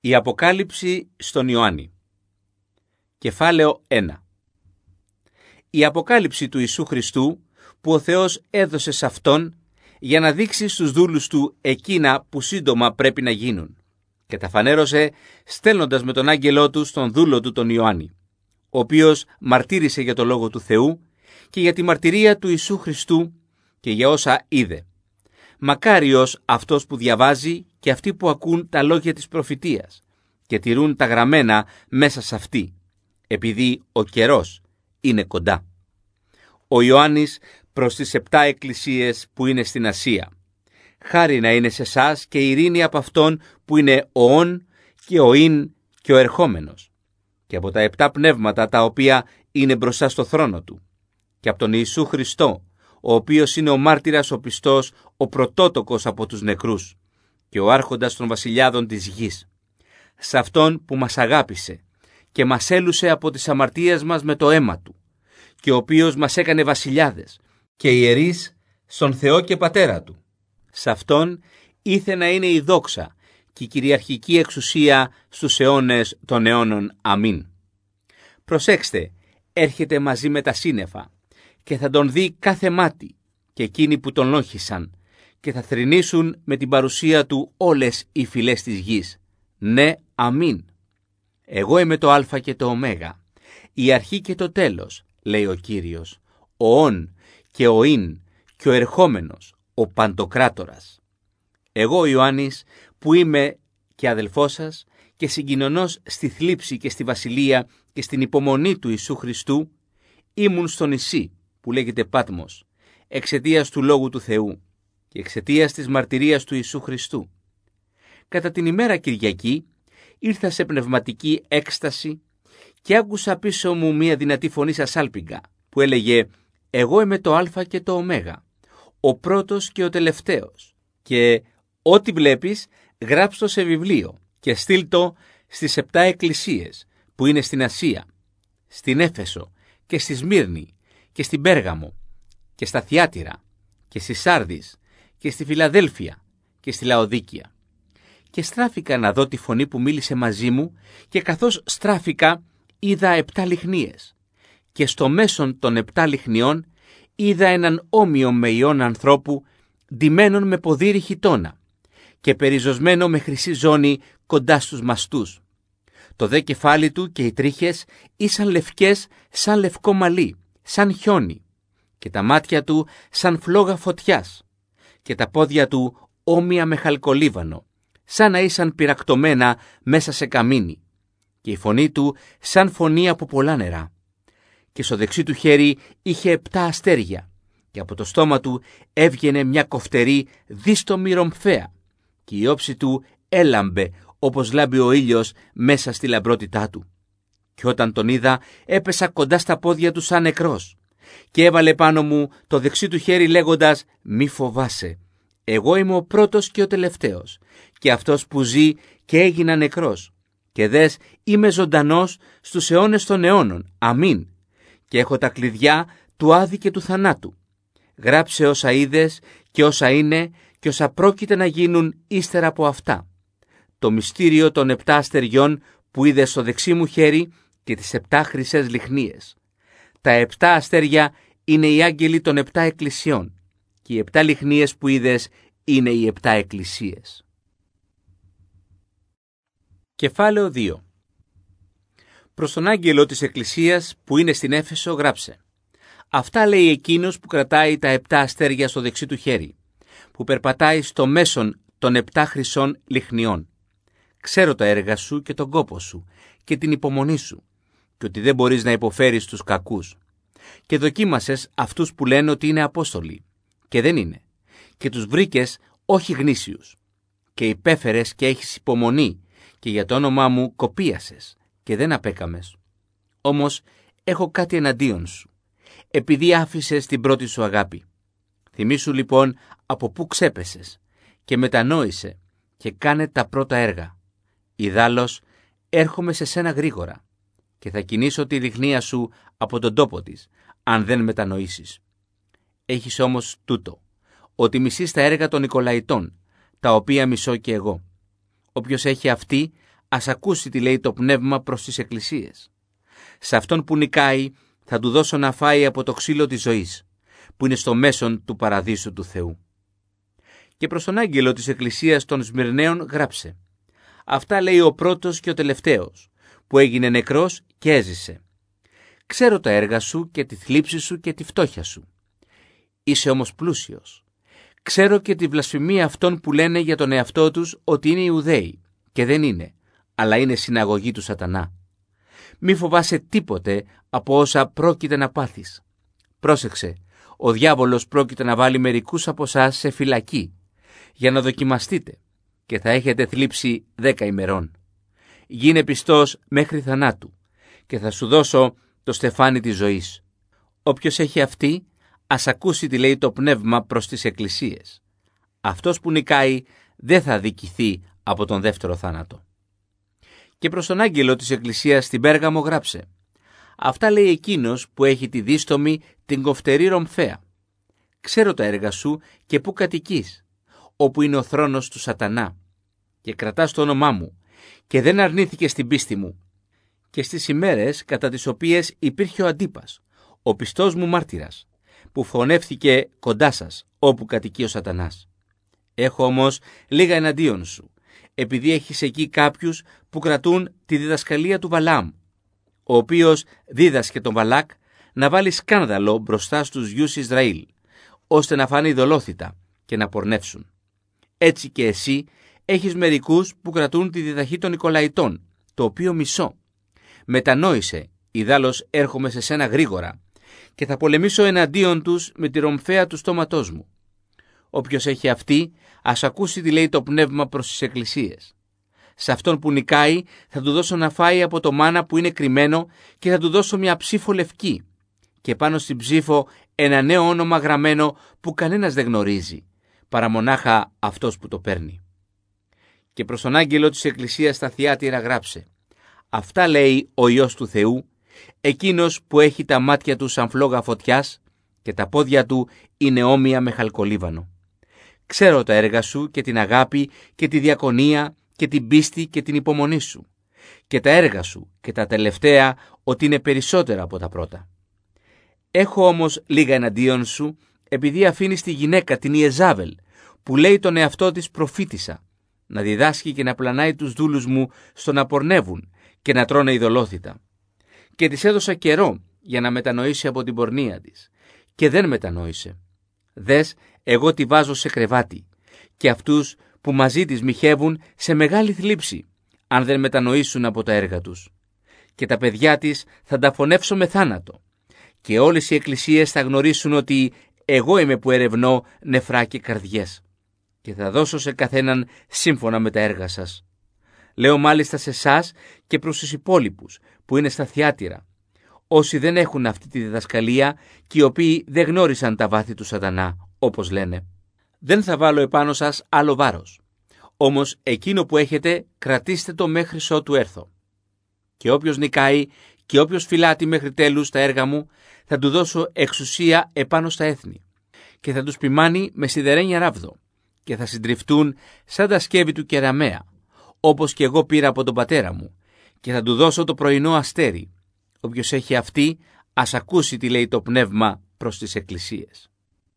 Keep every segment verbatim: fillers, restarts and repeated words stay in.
Η Αποκάλυψη στον Ιωάννη. Κεφάλαιο ένα. Η Αποκάλυψη του Ιησού Χριστού που ο Θεός έδωσε σε Αυτόν για να δείξει στους δούλους Του εκείνα που σύντομα πρέπει να γίνουν, και τα φανέρωσε στέλνοντας με τον άγγελό Του στον δούλο Του τον Ιωάννη, ο οποίος μαρτύρησε για το Λόγο του Θεού και για τη μαρτυρία του Ιησού Χριστού και για όσα είδε. Μακάριος αυτός που διαβάζει και αυτοί που ακούν τα λόγια της προφητείας και τηρούν τα γραμμένα μέσα σε αυτή, επειδή ο καιρός είναι κοντά. Ο Ιωάννης προς τις επτά εκκλησίες που είναι στην Ασία. Χάρη να είναι σε εσάς και ειρήνη από Αυτόν που είναι ο ον και ο ειν και ο ερχόμενος, και από τα επτά πνεύματα τα οποία είναι μπροστά στο θρόνο Του, και από τον Ιησού Χριστό, ο οποίος είναι ο μάρτυρας ο πιστός, ο πρωτότοκος από τους νεκρούς και ο άρχοντας των βασιλιάδων της γης, σε Αυτόν που μας αγάπησε και μας έλουσε από τις αμαρτίες μας με το αίμα Του, και ο οποίος μας έκανε βασιλιάδες και ιερείς στον Θεό και Πατέρα Του. Σε Αυτόν ήθε να είναι η δόξα και η κυριαρχική εξουσία στους αιώνες των αιώνων. Αμήν. Προσέξτε, έρχεται μαζί με τα σύννεφα και θα Τον δει κάθε μάτι και εκείνοι που Τον λόγχησαν, και θα θρηνήσουν με την παρουσία Του όλες οι φυλές της γης. Ναι, αμήν. Εγώ είμαι το Α και το Ω, η αρχή και το τέλος, λέει ο Κύριος, ο ον και ο ειν και ο ερχόμενος, ο παντοκράτορας. Εγώ, Ιωάννης, που είμαι και αδελφός σας και συγκοινωνός στη θλίψη και στη βασιλεία και στην υπομονή του Ιησού Χριστού, ήμουν στο νησί που λέγεται Πάτμος, εξαιτίας του Λόγου του Θεού και εξαιτίας της μαρτυρίας του Ιησού Χριστού. Κατά την ημέρα Κυριακή ήρθα σε πνευματική έκσταση και άκουσα πίσω μου μία δυνατή φωνή σαν σάλπιγγα που έλεγε «Εγώ είμαι το Α και το Ω, ο πρώτος και ο τελευταίος, και ό,τι βλέπεις γράψ' το σε βιβλίο και στείλ' το στις επτά εκκλησίες που είναι στην Ασία, στην Έφεσο και στη Σμύρνη και στην Πέργαμο και στα Θιάτυρα και στη Σάρδης και στη Φιλαδέλφια και στη Λαοδίκια». Και στράφηκα να δω τη φωνή που μίλησε μαζί μου, και καθώς στράφηκα είδα επτά λιχνίες, και στο μέσον των επτά λιχνιών είδα έναν όμοιο με ιόν ανθρώπου, ντυμένον με ποδήρι χιτώνα και περιζωσμένο με χρυσή ζώνη κοντά στους μαστούς. Το δε κεφάλι του και οι τρίχες ήσαν λευκές σαν λευκό μαλλί, σαν χιόνι, και τα μάτια του σαν φλόγα φωτιάς, και τα πόδια του όμοια με χαλκολίβανο, σαν να ήσαν πυρακτωμένα μέσα σε καμίνι, και η φωνή του σαν φωνή από πολλά νερά. Και στο δεξί του χέρι είχε επτά αστέρια, και από το στόμα του έβγαινε μια κοφτερή δίστομη ρομφαία, και η όψη του έλαμπε όπως λάμπει ο ήλιος μέσα στη λαμπρότητά του. Και όταν τον είδα έπεσα κοντά στα πόδια του σαν νεκρός, και έβαλε πάνω μου το δεξί του χέρι λέγοντας «Μη φοβάσαι, εγώ είμαι ο πρώτος και ο τελευταίος, και αυτός που ζει και έγινα νεκρός, και δες είμαι ζωντανός στους αιώνες των αιώνων. Αμήν. Και έχω τα κλειδιά του Άδη και του θανάτου. Γράψε όσα είδες και όσα είναι και όσα πρόκειται να γίνουν ύστερα από αυτά. Το μυστήριο των επτά αστεριών που είδες στο δεξί μου χέρι και τις επτά χρυσές λιχνίες. Τα επτά αστέρια είναι οι άγγελοι των επτά εκκλησιών, και οι επτά λιχνίες που είδες είναι οι επτά εκκλησίες. Κεφάλαιο δύο. Προς τον άγγελο της εκκλησίας που είναι στην Έφεσο γράψε. Αυτά λέει εκείνος που κρατάει τα επτά αστέρια στο δεξί του χέρι, που περπατάει στο μέσον των επτά χρυσών λιχνιών. Ξέρω τα έργα σου και τον κόπο σου και την υπομονή σου, και ότι δεν μπορείς να υποφέρεις τους κακούς. Και δοκίμασες αυτούς που λένε ότι είναι απόστολοι, και δεν είναι, και τους βρήκες όχι γνήσιους. Και υπέφερες και έχεις υπομονή, και για το όνομά μου κοπίασες και δεν απέκαμες. Όμως έχω κάτι εναντίον σου, επειδή άφησες την πρώτη σου αγάπη. Θυμήσου λοιπόν από πού ξέπεσες και μετανόησε και κάνε τα πρώτα έργα. Ιδάλλως έρχομαι σε σένα γρήγορα και θα κινήσω τη λιχνία σου από τον τόπο της, αν δεν μετανοήσεις. Έχεις όμως τούτο, ότι μισείς τα έργα των Νικολαϊτών, τα οποία μισώ και εγώ. Όποιος έχει αυτή, ας ακούσει τι λέει το Πνεύμα προς τις εκκλησίες. Σε αυτόν που νικάει θα του δώσω να φάει από το ξύλο της ζωής, που είναι στο μέσον του παραδείσου του Θεού. Και προς τον άγγελο της εκκλησίας των Σμυρναίων γράψε: αυτά λέει ο πρώτος και ο τελευταίος, που έγινε νεκρός και έζησε. Ξέρω τα έργα σου και τη θλίψη σου και τη φτώχεια σου. Είσαι όμως πλούσιος. Ξέρω και τη βλασφημία αυτών που λένε για τον εαυτό τους ότι είναι Ιουδαίοι, και δεν είναι, αλλά είναι συναγωγή του Σατανά. Μη φοβάσαι τίποτε από όσα πρόκειται να πάθεις. Πρόσεξε, ο διάβολος πρόκειται να βάλει μερικούς από εσάς σε φυλακή, για να δοκιμαστείτε, και θα έχετε θλίψει δέκα ημερών. Γίνε πιστός μέχρι θανάτου, και θα σου δώσω το στεφάνι της ζωής. Όποιος έχει αυτή, ας ακούσει τι λέει το Πνεύμα προς τις εκκλησίες. Αυτός που νικάει δεν θα αδικηθεί από τον δεύτερο θάνατο. Και προς τον άγγελο της εκκλησίας στην Πέργαμο γράψε: αυτά λέει εκείνος που έχει τη δίστομη την κοφτερή ρομφαία. Ξέρω τα έργα σου και πού κατοικείς, όπου είναι ο θρόνος του Σατανά, και κρατάς το όνομά μου, και δεν αρνήθηκες την πίστη μου, και στις ημέρες κατά τις οποίες υπήρχε ο Αντίπας, ο πιστός μου μάρτυρας, που φωνεύθηκε κοντά σας, όπου κατοικεί ο Σατανάς. Έχω όμως λίγα εναντίον σου, επειδή έχεις εκεί κάποιους που κρατούν τη διδασκαλία του Βαλάμ, ο οποίος δίδασκε τον Βαλάκ να βάλει σκάνδαλο μπροστά στους γιους Ισραήλ, ώστε να φάνε ειδωλόθυτα και να πορνεύσουν. Έτσι και εσύ έχεις μερικούς που κρατούν τη διδαχή των Νικολαϊτών, το οποίο μισώ. Μετανόησε, ιδάλλως έρχομαι σε σένα γρήγορα, και θα πολεμήσω εναντίον τους με τη ρομφαία του στόματός μου. Όποιος έχει αυτή, ας ακούσει τι λέει το Πνεύμα προς τις εκκλησίες. Σε αυτόν που νικάει θα του δώσω να φάει από το μάνα που είναι κρυμμένο, και θα του δώσω μια ψήφο λευκή, και πάνω στην ψήφο ένα νέο όνομα γραμμένο που κανένας δεν γνωρίζει, παρά μονάχα αυτός που το παίρνει. Και προς τον άγγελο της εκκλησίας στα Θυάτυρα γράψε: αυτά λέει ο Υιός του Θεού, εκείνος που έχει τα μάτια του σαν φλόγα φωτιάς και τα πόδια του είναι όμοια με χαλκολίβανο. Ξέρω τα έργα σου και την αγάπη και τη διακονία και την πίστη και την υπομονή σου, και τα έργα σου και τα τελευταία ότι είναι περισσότερα από τα πρώτα. Έχω όμως λίγα εναντίον σου, επειδή αφήνεις τη γυναίκα την Ιεζάβελ, που λέει τον εαυτό της προφήτησα, να διδάσκει και να πλανάει τους δούλους μου στο να πορνεύουν και να τρώνε ειδωλόθυτα. Και της έδωσα καιρό για να μετανοήσει από την πορνεία της, και δεν μετανόησε. Δες, εγώ τη βάζω σε κρεβάτι, και αυτούς που μαζί της μοιχεύουν σε μεγάλη θλίψη, αν δεν μετανοήσουν από τα έργα τους. Και τα παιδιά της θα τα φωνεύσω με θάνατο, και όλες οι εκκλησίες θα γνωρίσουν ότι εγώ είμαι που ερευνώ νεφρά και καρδιές, και θα δώσω σε καθέναν σύμφωνα με τα έργα σας. Λέω μάλιστα σε εσάς και προς τους υπόλοιπους που είναι στα Θυάτυρα, όσοι δεν έχουν αυτή τη διδασκαλία και οι οποίοι δεν γνώρισαν τα βάθη του Σατανά, όπως λένε. Δεν θα βάλω επάνω σας άλλο βάρος, όμως εκείνο που έχετε κρατήστε το μέχρι ότου έρθω. Και όποιος νικάει και όποιος φυλάτει μέχρι τέλους τα έργα μου, θα του δώσω εξουσία επάνω στα έθνη, και θα τους ποιμάνει με σιδερένια ράβδο, και θα συντριφτούν σαν τα σκεύη του κεραμαία, όπως και εγώ πήρα από τον πατέρα μου, και θα του δώσω το πρωινό αστέρι. Όποιος έχει αυτή, ας ακούσει τι λέει το Πνεύμα προς τις εκκλησίες.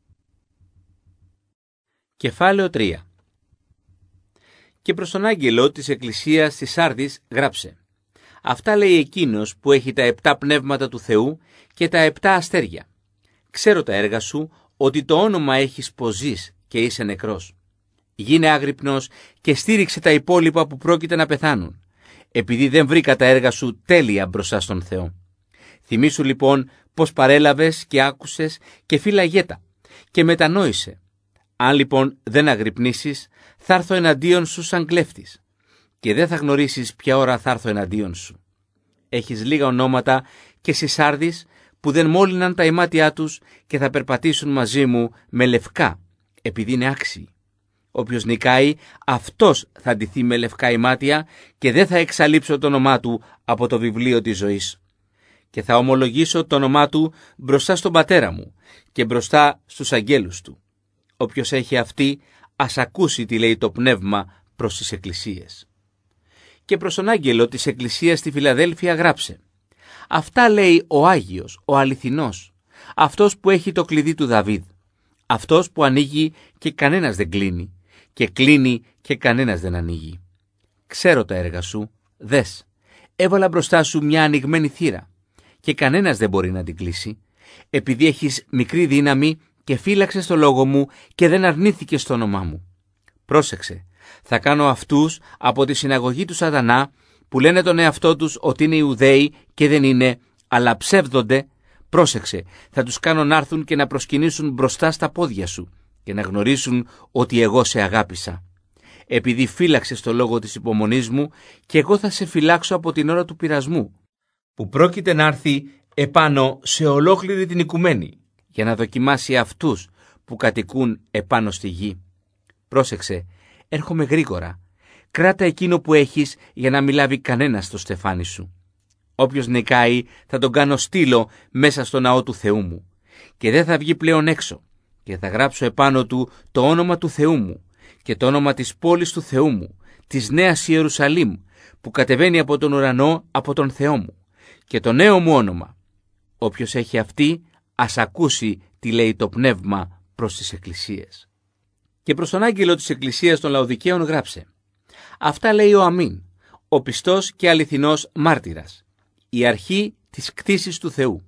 Κεφάλαιο τρία. Και προς τον άγγελο της εκκλησίας της Σάρδης γράψε: αυτά λέει εκείνος που έχει τα επτά πνεύματα του Θεού και τα επτά αστέρια. Ξέρω τα έργα σου, ότι το όνομα έχεις πως ζεις και είσαι νεκρός. Γίνε άγρυπνος και στήριξε τα υπόλοιπα που πρόκειται να πεθάνουν, επειδή δεν βρήκα τα έργα σου τέλεια μπροστά στον Θεό. Θυμήσου λοιπόν πως παρέλαβες και άκουσες και φύλαγέ τα και μετανόησε. Αν λοιπόν δεν αγρυπνήσεις, θα έρθω εναντίον σου σαν κλέφτης, και δεν θα γνωρίσεις ποια ώρα θα έρθω εναντίον σου. Έχεις λίγα ονόματα και στις Σάρδης που δεν μόλυναν τα ημάτια τους και θα περπατήσουν μαζί μου με λευκά, επειδή είναι άξιοι. Όποιος νικάει, αυτός θα ντυθεί με λευκά ημάτια και δεν θα εξαλείψω το όνομά του από το βιβλίο της ζωής. Και θα ομολογήσω το όνομά του μπροστά στον πατέρα μου και μπροστά στους αγγέλους του. Όποιος έχει αυτή, ας ακούσει τι λέει το Πνεύμα προς τις εκκλησίες. και προς τον άγγελο της Εκκλησίας στη Φιλαδέλφεια γράψε: Αυτά λέει ο Άγιος, ο αληθινός, αυτός που έχει το κλειδί του Δαβίδ, αυτός που ανοίγει και κανένας δεν κλείνει, και κλείνει και κανένας δεν ανοίγει. Ξέρω τα έργα σου, δες, έβαλα μπροστά σου μια ανοιγμένη θύρα, και κανένας δεν μπορεί να την κλείσει, επειδή έχεις μικρή δύναμη και φύλαξες το λόγο μου και δεν αρνήθηκες το όνομά μου. Πρόσεξε, θα κάνω αυτούς από τη συναγωγή του Σατανά, που λένε τον εαυτό τους ότι είναι Ιουδαίοι και δεν είναι, αλλά ψεύδονται. Πρόσεξε, θα τους κάνω να έρθουν και να προσκυνήσουν μπροστά στα πόδια σου και να γνωρίσουν ότι εγώ σε αγάπησα. Επειδή φύλαξες το λόγο της υπομονής μου, και εγώ θα σε φυλάξω από την ώρα του πειρασμού, που πρόκειται να έρθει επάνω σε ολόκληρη την οικουμένη, για να δοκιμάσει αυτούς που κατοικούν επάνω στη γη. Πρόσεξε, έρχομαι γρήγορα. Κράτα εκείνο που έχεις για να μην λάβει κανένας στο στεφάνι σου. Όποιος νικάει θα τον κάνω στήλο μέσα στο ναό του Θεού μου, και δεν θα βγει πλέον έξω, και θα γράψω επάνω του το όνομα του Θεού μου και το όνομα της πόλης του Θεού μου, της Νέας Ιερουσαλήμ, που κατεβαίνει από τον ουρανό από τον Θεό μου, και το νέο μου όνομα. Όποιος έχει αυτή, ας ακούσει τι λέει το Πνεύμα προς τις εκκλησίες. Και προς τον άγγελο της Εκκλησίας των Λαοδικαίων γράψε: Αυτά λέει ο Αμήν, ο πιστός και αληθινός μάρτυρας, η αρχή της κτήσης του Θεού.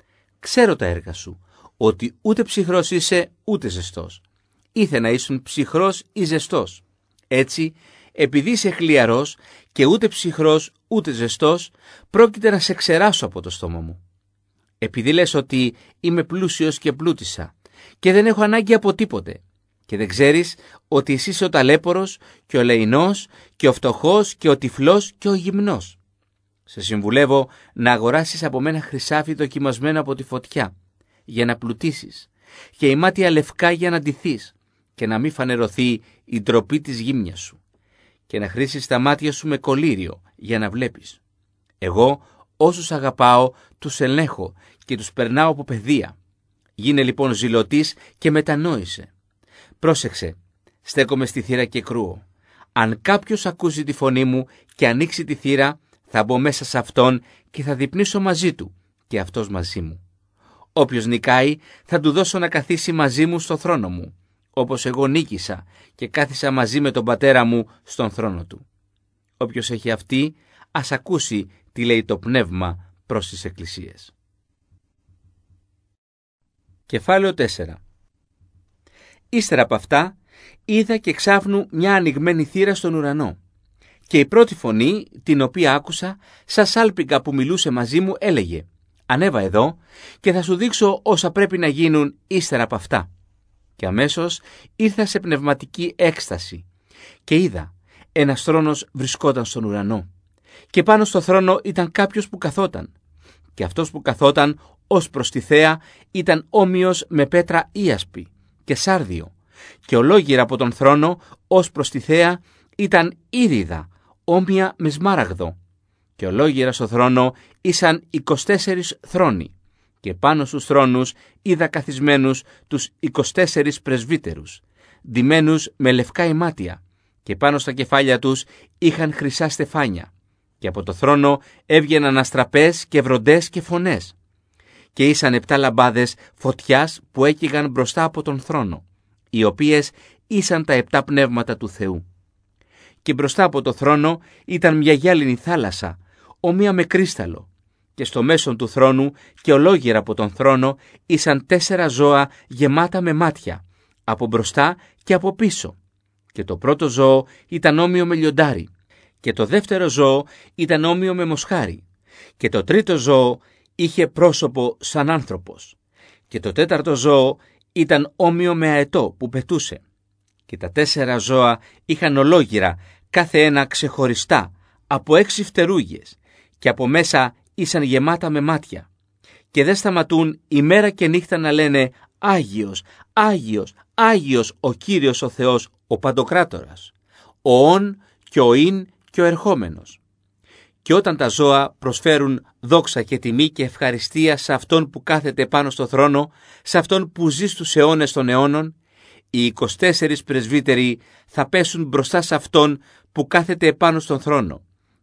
Ξέρω τα έργα σου, ότι ούτε ψυχρός είσαι ούτε ζεστός. Ήθε να ήσουν ψυχρός ή ζεστός. Έτσι, επειδή είσαι χλιαρός και ούτε ψυχρός ούτε ζεστός, πρόκειται να σε ξεράσω από το στόμα μου. Επειδή λες ότι είμαι πλούσιος και πλούτησα και δεν έχω ανάγκη από τίποτε, και δεν ξέρεις ότι εσύ είσαι ο ταλέπορος και ο λεεινός και ο φτωχός και ο τυφλός και ο γυμνός. Σε συμβουλεύω να αγοράσεις από μένα χρυσάφι δοκιμασμένο από τη φωτιά, για να πλουτίσεις, και ημάτια λευκά για να ντυθείς, και να μην φανερωθεί η ντροπή της γύμνιας σου, και να χρήσεις τα μάτια σου με κολύριο για να βλέπεις. Εγώ όσους αγαπάω τους ελέγχω και τους περνάω από παιδεία. Γίνε λοιπόν ζηλωτής και μετανόησε. Πρόσεξε, στέκομαι στη θύρα και κρούω. Αν κάποιος ακούσει τη φωνή μου και ανοίξει τη θύρα, θα μπω μέσα σε αυτόν και θα διπνήσω μαζί του και αυτός μαζί μου. Όποιος νικάει θα του δώσω να καθίσει μαζί μου στο θρόνο μου, όπως εγώ νίκησα και κάθισα μαζί με τον πατέρα μου στον θρόνο του. Όποιος έχει αυτή, ας ακούσει τι λέει το Πνεύμα προς τις εκκλησίες. Κεφάλαιο τέσσερα. Ύστερα από αυτά, είδα και εξάφνου μια ανοιγμένη θύρα στον ουρανό. Και η πρώτη φωνή, την οποία άκουσα, σαν σάλπιγγα που μιλούσε μαζί μου, έλεγε: «Ανέβα εδώ και θα σου δείξω όσα πρέπει να γίνουν ύστερα από αυτά». Και αμέσως ήρθα σε πνευματική έκσταση και είδα ένας θρόνος βρισκόταν στον ουρανό, και πάνω στο θρόνο ήταν κάποιος που καθόταν, και αυτός που καθόταν ως προς τη θέα ήταν όμοιος με πέτρα ίασπη και σάρδιο, και ολόγυρα από τον θρόνο ως προς τη θέα ήταν ήριδα όμοια με σμάραγδο, και ολόγυρα στο θρόνο ήσαν εικοσιτέσσερις θρόνοι, και πάνω στους θρόνους είδα καθισμένους τους εικοσιτέσσερις πρεσβύτερους, ντυμένους με λευκά ημάτια, και πάνω στα κεφάλια τους είχαν χρυσά στεφάνια, και από το θρόνο έβγαιναν αστραπές και βροντές και φωνές, και ήσαν επτά λαμπάδες φωτιάς που έκυγαν μπροστά από τον θρόνο, οι οποίες ήσαν τα επτά πνεύματα του Θεού. Και μπροστά από το θρόνο ήταν μια γυάλινη θάλασσα, ομοία με κρίσταλο, και στο μέσον του θρόνου και ολόγυρα από τον θρόνο ήσαν τέσσερα ζώα γεμάτα με μάτια, από μπροστά και από πίσω. Και το πρώτο ζώο ήταν όμοιο με λιοντάρι, και το δεύτερο ζώο ήταν όμοιο με μοσχάρι, και το τρίτο ζώο είχε πρόσωπο σαν άνθρωπος, και το τέταρτο ζώο ήταν όμοιο με αετό που πετούσε. Και τα τέσσερα ζώα είχαν ολόγυρα, κάθε ένα ξεχωριστά, από έξι φτερούγες, και από μέσα ήσαν γεμάτα με μάτια. Και δεν σταματούν ημέρα και νύχτα να λένε: «Άγιος, Άγιος, Άγιος ο Κύριος ο Θεός, ο Παντοκράτορας, ο ον και ο ειν και ο ερχόμενος». Και όταν τα ζώα προσφέρουν δόξα και τιμή και ευχαριστία σε αυτόν που κάθεται πάνω στο θρόνο, σε αυτόν που ζει στους αιώνες των αιώνων, οι εικοσιτέσσερις πρεσβύτεροι θα πέσουν μπροστά σε αυτόν που κάθεται επάνω στον θρόνο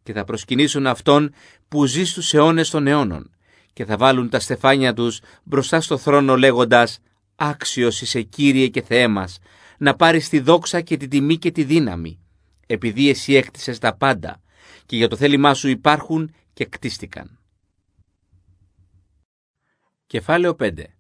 και θα προσκυνήσουν Αυτόν που ζει στους αιώνες των αιώνων και θα βάλουν τα στεφάνια τους μπροστά στο θρόνο λέγοντας «Άξιος είσαι Κύριε και Θεέ μας, να πάρεις τη δόξα και τη τιμή και τη δύναμη, επειδή εσύ έκτισες τα πάντα και για το θέλημά σου υπάρχουν και κτίστηκαν». Κεφάλαιο πέντε.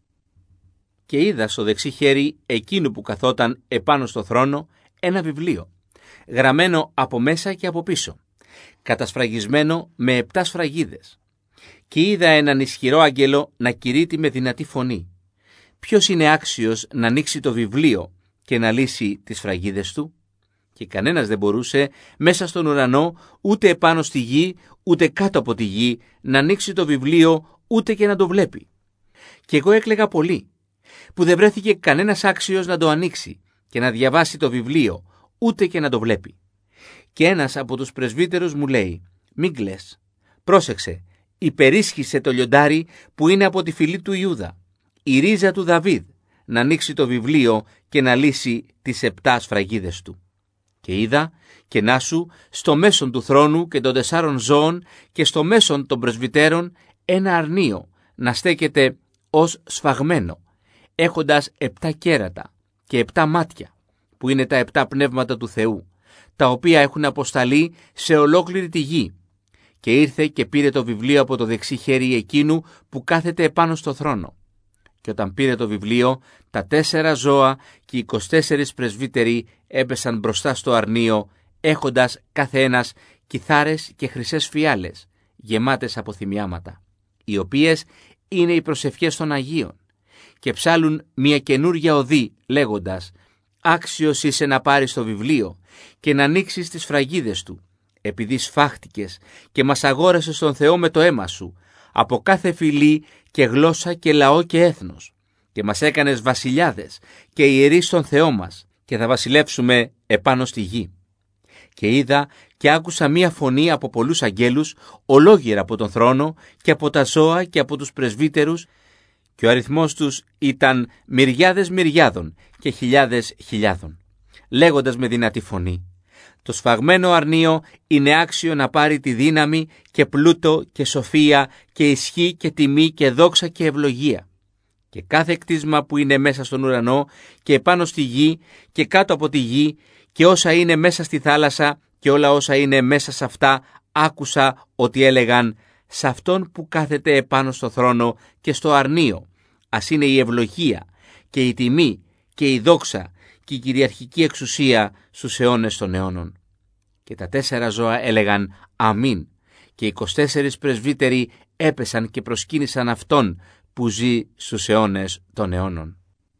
Και είδα στο δεξί χέρι εκείνου που καθόταν επάνω στο θρόνο ένα βιβλίο, γραμμένο από μέσα και από πίσω, κατασφραγισμένο με επτά σφραγίδες. Και είδα έναν ισχυρό άγγελο να κηρύττει με δυνατή φωνή. Ποιος είναι άξιος να ανοίξει το βιβλίο και να λύσει τις σφραγίδες του? Και κανένας δεν μπορούσε μέσα στον ουρανό, ούτε επάνω στη γη, ούτε κάτω από τη γη, να ανοίξει το βιβλίο, ούτε και να το βλέπει. Και εγώ έκλαιγα πολύ, που δεν βρέθηκε κανένας άξιος να το ανοίξει και να διαβάσει το βιβλίο, ούτε και να το βλέπει. Και ένας από τους πρεσβύτερους μου λέει, «Μην κλαις, πρόσεξε, υπερίσχυσε το λιοντάρι που είναι από τη φυλή του Ιούδα, η ρίζα του Δαβίδ, να ανοίξει το βιβλίο και να λύσει τις επτά σφραγίδες του». Και είδα και να σου στο μέσον του θρόνου και των τεσσάρων ζώων και στο μέσον των πρεσβυτέρων ένα αρνίο να στέκεται ως σφαγμένο, έχοντας επτά κέρατα και επτά μάτια, που είναι τα επτά πνεύματα του Θεού, τα οποία έχουν αποσταλεί σε ολόκληρη τη γη. Και ήρθε και πήρε το βιβλίο από το δεξί χέρι εκείνου που κάθεται επάνω στο θρόνο. Και όταν πήρε το βιβλίο, τα τέσσερα ζώα και οι εικοσιτέσσερις πρεσβύτεροι έπεσαν μπροστά στο αρνίο, έχοντας κάθε ένας κιθάρες και χρυσές φιάλες, γεμάτες από θυμιάματα, οι οποίες είναι οι προσευχές των Αγίων, και ψάλουν μια καινούρια οδή, λέγοντας «Άξιος είσαι να πάρεις το βιβλίο και να ανοίξεις τις φραγίδες του, επειδή σφάχτηκες και μας αγόρασες τον Θεό με το αίμα σου, από κάθε φυλή και γλώσσα και λαό και έθνος, και μας έκανες βασιλιάδες και ιερείς στον Θεό μας, και θα βασιλεύσουμε επάνω στη γη». Και είδα και άκουσα μία φωνή από πολλούς αγγέλους, ολόγυρα από τον θρόνο και από τα ζώα και από τους πρεσβύτερους, και ο αριθμός τους ήταν μυριάδες μυριάδων και χιλιάδες χιλιάδων, λέγοντας με δυνατή φωνή, «Το σφαγμένο αρνίο είναι άξιο να πάρει τη δύναμη και πλούτο και σοφία και ισχύ και τιμή και δόξα και ευλογία. Και κάθε κτίσμα που είναι μέσα στον ουρανό και επάνω στη γη και κάτω από τη γη και όσα είναι μέσα στη θάλασσα και όλα όσα είναι μέσα σε αυτά, άκουσα ότι έλεγαν σε αυτόν που κάθεται επάνω στο θρόνο και στο αρνίο, ας είναι η ευλογία και η τιμή και η δόξα και η κυριαρχική εξουσία στους αιώνες των αιώνων». Και τα τέσσερα ζώα έλεγαν «Αμήν», και οι εικοσιτέσσερις πρεσβύτεροι έπεσαν και προσκύνησαν Αυτόν που ζει στους αιώνες των αιώνων.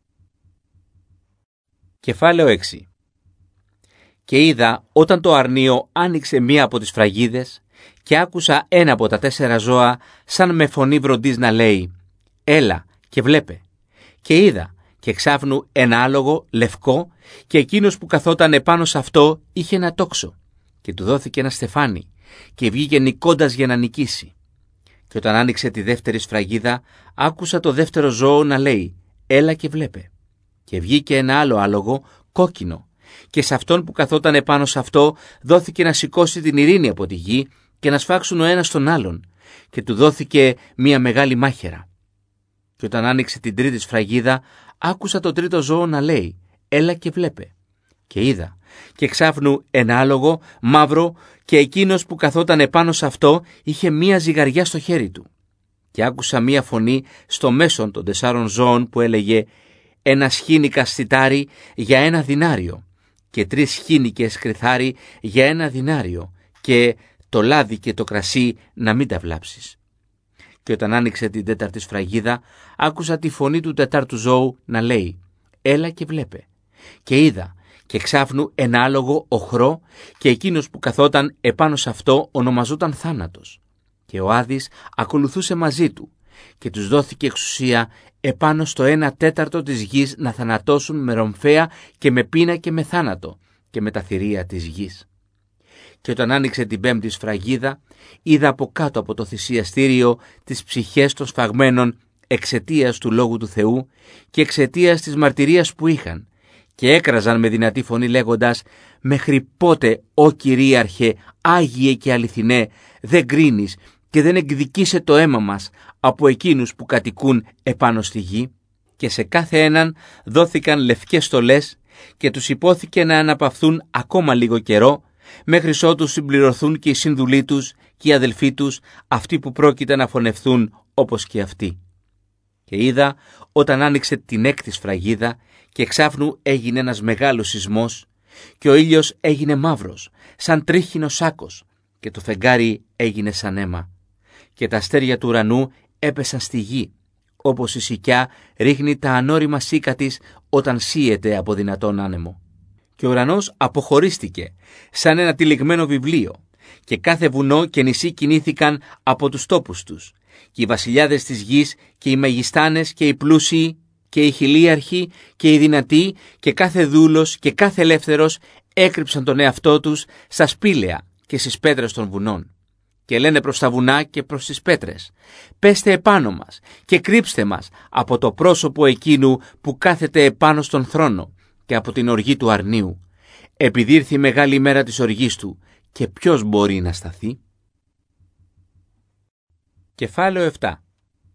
Κεφάλαιο έξι. Και είδα όταν το αρνίο άνοιξε μία από τις φραγίδες και άκουσα ένα από τα τέσσερα ζώα σαν με φωνή βροντής να λέει «Έλα και βλέπε». Και είδα και εξάφνου ένα άλογο λευκό, και εκείνος που καθόταν επάνω σε αυτό είχε ένα τόξο, και του δόθηκε ένα στεφάνι και βγήκε νικώντας για να νικήσει. Και όταν άνοιξε τη δεύτερη σφραγίδα, άκουσα το δεύτερο ζώο να λέει «Έλα και βλέπε». Και βγήκε ένα άλλο άλογο κόκκινο, και σε αυτόν που καθόταν επάνω σε αυτό δόθηκε να σηκώσει την ειρήνη από τη γη και να σφάξουν ο ένας τον άλλον, και του δόθηκε μια μεγάλη μάχαιρα. Και όταν άνοιξε την τρίτη σφραγίδα, άκουσα το τρίτο ζώο να λέει «Έλα και βλέπε». Και είδα και εξάφνου ένα άλογο μαύρο, και εκείνος που καθόταν επάνω σε αυτό είχε μία ζυγαριά στο χέρι του. Και άκουσα μία φωνή στο μέσον των τεσσάρων ζώων που έλεγε «Ένα σχήνικα στιτάρι για ένα δινάριο και τρεις σχήνικες κρυθάρι για ένα δινάριο, και το λάδι και το κρασί να μην τα βλάψεις». Και όταν άνοιξε την τέταρτη σφραγίδα, άκουσα τη φωνή του τετάρτου ζώου να λέει «Έλα και βλέπε». Και είδα και εξάφνου ένα άλογο οχρό, και εκείνος που καθόταν επάνω σε αυτό ονομαζόταν Θάνατος. Και ο Άδης ακολουθούσε μαζί του, και τους δόθηκε εξουσία επάνω στο ένα τέταρτο της γης να θανατώσουν με ρομφαία και με πείνα και με θάνατο και με τα θηρία της γης. Και όταν άνοιξε την πέμπτη σφραγίδα, είδα από κάτω από το θυσιαστήριο τις ψυχές των σφαγμένων εξαιτίας του Λόγου του Θεού και εξαιτίας της μαρτυρίας που είχαν, και έκραζαν με δυνατή φωνή λέγοντας «Μέχρι πότε, ó Κυρίαρχε, Άγιε και αληθινέ, δεν κρίνεις και δεν εκδικήσε το αίμα μας από εκείνους που κατοικούν επάνω στη γη?» Και σε κάθε έναν δόθηκαν λευκές στολές και τους υπόθηκε να αναπαυθούν ακόμα λίγο καιρό, μέχρι ότου συμπληρωθούν και οι σύνδουλοί τους και οι αδελφοί τους, αυτοί που πρόκειται να φωνευθούν όπως και αυτοί. Και είδα όταν άνοιξε την έκτη σφραγίδα και εξάφνου έγινε ένας μεγάλος σεισμός και ο ήλιος έγινε μαύρος, σαν τρίχινος σάκος και το φεγγάρι έγινε σαν αίμα και τα αστέρια του ουρανού έπεσαν στη γη, όπως η σικιά ρίχνει τα ανώριμα σίκα της όταν σύεται από δυνατόν άνεμο. Και ο ουρανός αποχωρίστηκε σαν ένα τυλιγμένο βιβλίο και κάθε βουνό και νησί κινήθηκαν από τους τόπους τους και οι βασιλιάδες της γης και οι μεγιστάνες και οι πλούσιοι και οι χιλίαρχοι και οι δυνατοί και κάθε δούλος και κάθε ελεύθερος έκρυψαν τον εαυτό τους στα σπήλαια και στις πέτρες των βουνών. Και λένε προς τα βουνά και προς τις πέτρες «Πέστε επάνω μας και κρύψτε μας από το πρόσωπο εκείνου που κάθεται επάνω στον θρόνο και από την οργή του αρνίου, επειδή ήρθε η μεγάλη ημέρα της οργής του και ποιος μπορεί να σταθεί?» Κεφάλαιο επτά.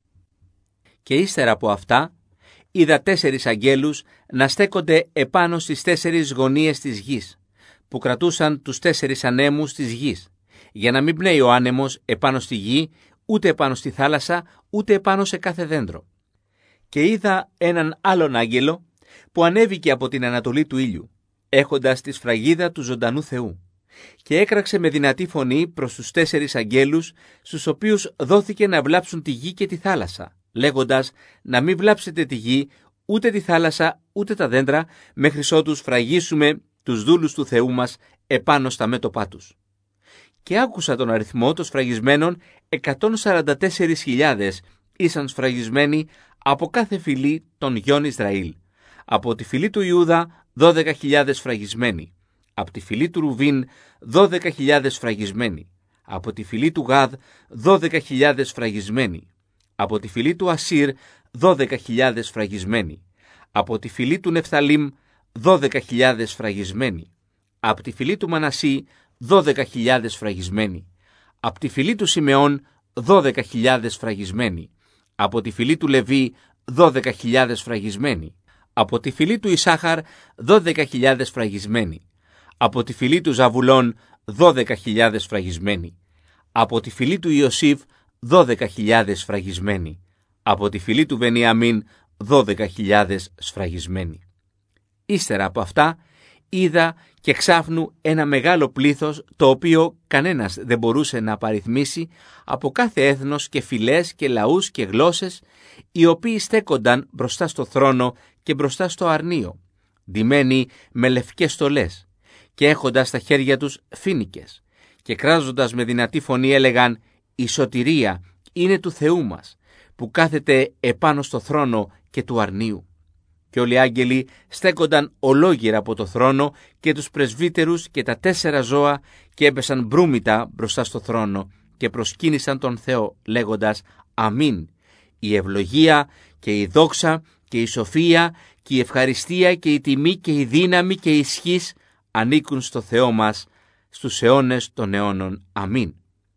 Και ύστερα από αυτά είδα τέσσερις αγγέλους να στέκονται επάνω στις τέσσερις γωνίες της γης, που κρατούσαν τους τέσσερις ανέμους της γης, για να μην πνέει ο άνεμος επάνω στη γη, ούτε επάνω στη θάλασσα, ούτε επάνω σε κάθε δέντρο. Και είδα έναν άλλον άγγελο που ανέβηκε από την ανατολή του ήλιου, έχοντας τη σφραγίδα του ζωντανού Θεού, και έκραξε με δυνατή φωνή προς τους τέσσερις αγγέλους, στους οποίους δόθηκε να βλάψουν τη γη και τη θάλασσα, λέγοντας να μην βλάψετε τη γη, ούτε τη θάλασσα, ούτε τα δέντρα, μέχρι ότου σφραγίσουμε τους δούλους του Θεού μας επάνω στα μέτωπά τους. Και άκουσα τον αριθμό των σφραγισμένων, εκατόν σαράντα τέσσερις χιλιάδες ήσαν σφραγισμένοι από κάθε φυλή των γιών Ισραήλ. Από τη φυλή του Ιούδα δώδεκα χιλιάδες σφραγισμένοι, από τη φυλή του Ρουβίν δώδεκα χιλιάδες σφραγισμένοι, από τη φυλή του Γάδ δώδεκα χιλιάδες σφραγισμένοι, από τη φυλή του Ασίρ δώδεκα χιλιάδες σφραγισμένοι, από τη φυλή του Νεφθαλήμ δώδεκα χιλιάδες σφραγισμένοι, από τη φυλή του Μανασί δώδεκα χιλιάδες σφραγισμένοι, από τη φυλή του Σιμεών δώδεκα χιλιάδες σφραγισμένοι, από τη φυλή του Λεβί δώδεκα χιλιάδες σφραγισμένοι, από τη φυλή του Ισάχαρ δώδεκα χιλιάδες σφραγισμένοι, από τη φυλή του Ζαβουλών δώδεκα χιλιάδες σφραγισμένοι, από τη φυλή του Ιωσήφ δώδεκα χιλιάδες σφραγισμένοι, από τη φυλή του Βενιαμίν δώδεκα χιλιάδες σφραγισμένοι. Ύστερα από αυτά είδα και ξάφνου ένα μεγάλο πλήθος, το οποίο κανένας δεν μπορούσε να απαριθμίσει, από κάθε έθνος και φυλές και λαούς και γλώσσες, οι οποίοι στέκονταν μπροστά στο θρόνο και μπροστά στο αρνείο, ντυμένοι με λευκές στολές και έχοντας στα χέρια τους φοίνικες, και κράζοντας με δυνατή φωνή έλεγαν «Η σωτηρία είναι του Θεού μας, που κάθεται επάνω στο θρόνο και του αρνείου». Και όλοι οι άγγελοι στέκονταν ολόγυρα από το θρόνο και τους πρεσβύτερους και τα τέσσερα ζώα και έπεσαν μπρούμητα μπροστά στο θρόνο και προσκύνησαν τον Θεό λέγοντας «Αμήν». Η ευλογία και η δόξα και η σοφία και η ευχαριστία και η τιμή και η δύναμη και η ισχύς ανήκουν στο Θεό μας στους αιώνες των αιώνων. Αμήν.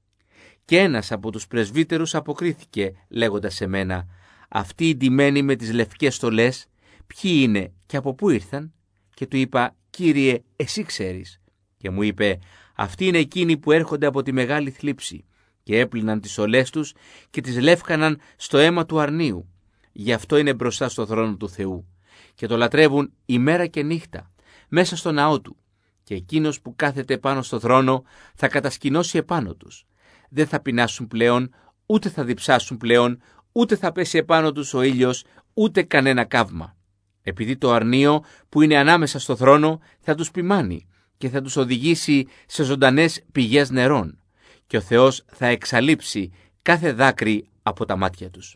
Και ένας από τους πρεσβύτερους αποκρίθηκε λέγοντας σε μένα «Αυτοί οι ντυμένοι με τις λευκές στολές, ποιοι είναι και από πού ήρθαν?» Και του είπα «Κύριε, εσύ ξέρεις». Και μου είπε «Αυτοί είναι εκείνοι που έρχονται από τη μεγάλη θλίψη και έπλυναν τις στολές τους και τις λεύκαναν στο αίμα του αρνείου. Γι' αυτό είναι μπροστά στο θρόνο του Θεού και το λατρεύουν ημέρα και νύχτα μέσα στο ναό του. Και εκείνος που κάθεται πάνω στο θρόνο θα κατασκηνώσει επάνω τους. Δεν θα πεινάσουν πλέον, ούτε θα διψάσουν πλέον, ούτε θα πέσει επάνω τους ο ήλιος, ούτε κανένα καύμα. Επειδή το αρνείο που είναι ανάμεσα στο θρόνο θα τους ποιμάνει και θα τους οδηγήσει σε ζωντανές πηγές νερών, και ο Θεός θα εξαλείψει κάθε δάκρυ από τα μάτια τους.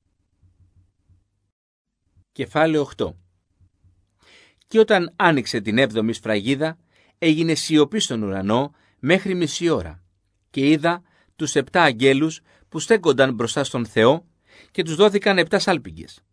Κεφάλαιο οκτώ. Και όταν άνοιξε την έβδομη σφραγίδα, έγινε σιωπή στον ουρανό μέχρι μισή ώρα, και είδα τους επτά αγγέλους που στέκονταν μπροστά στον Θεό και τους δόθηκαν επτά σάλπιγγες.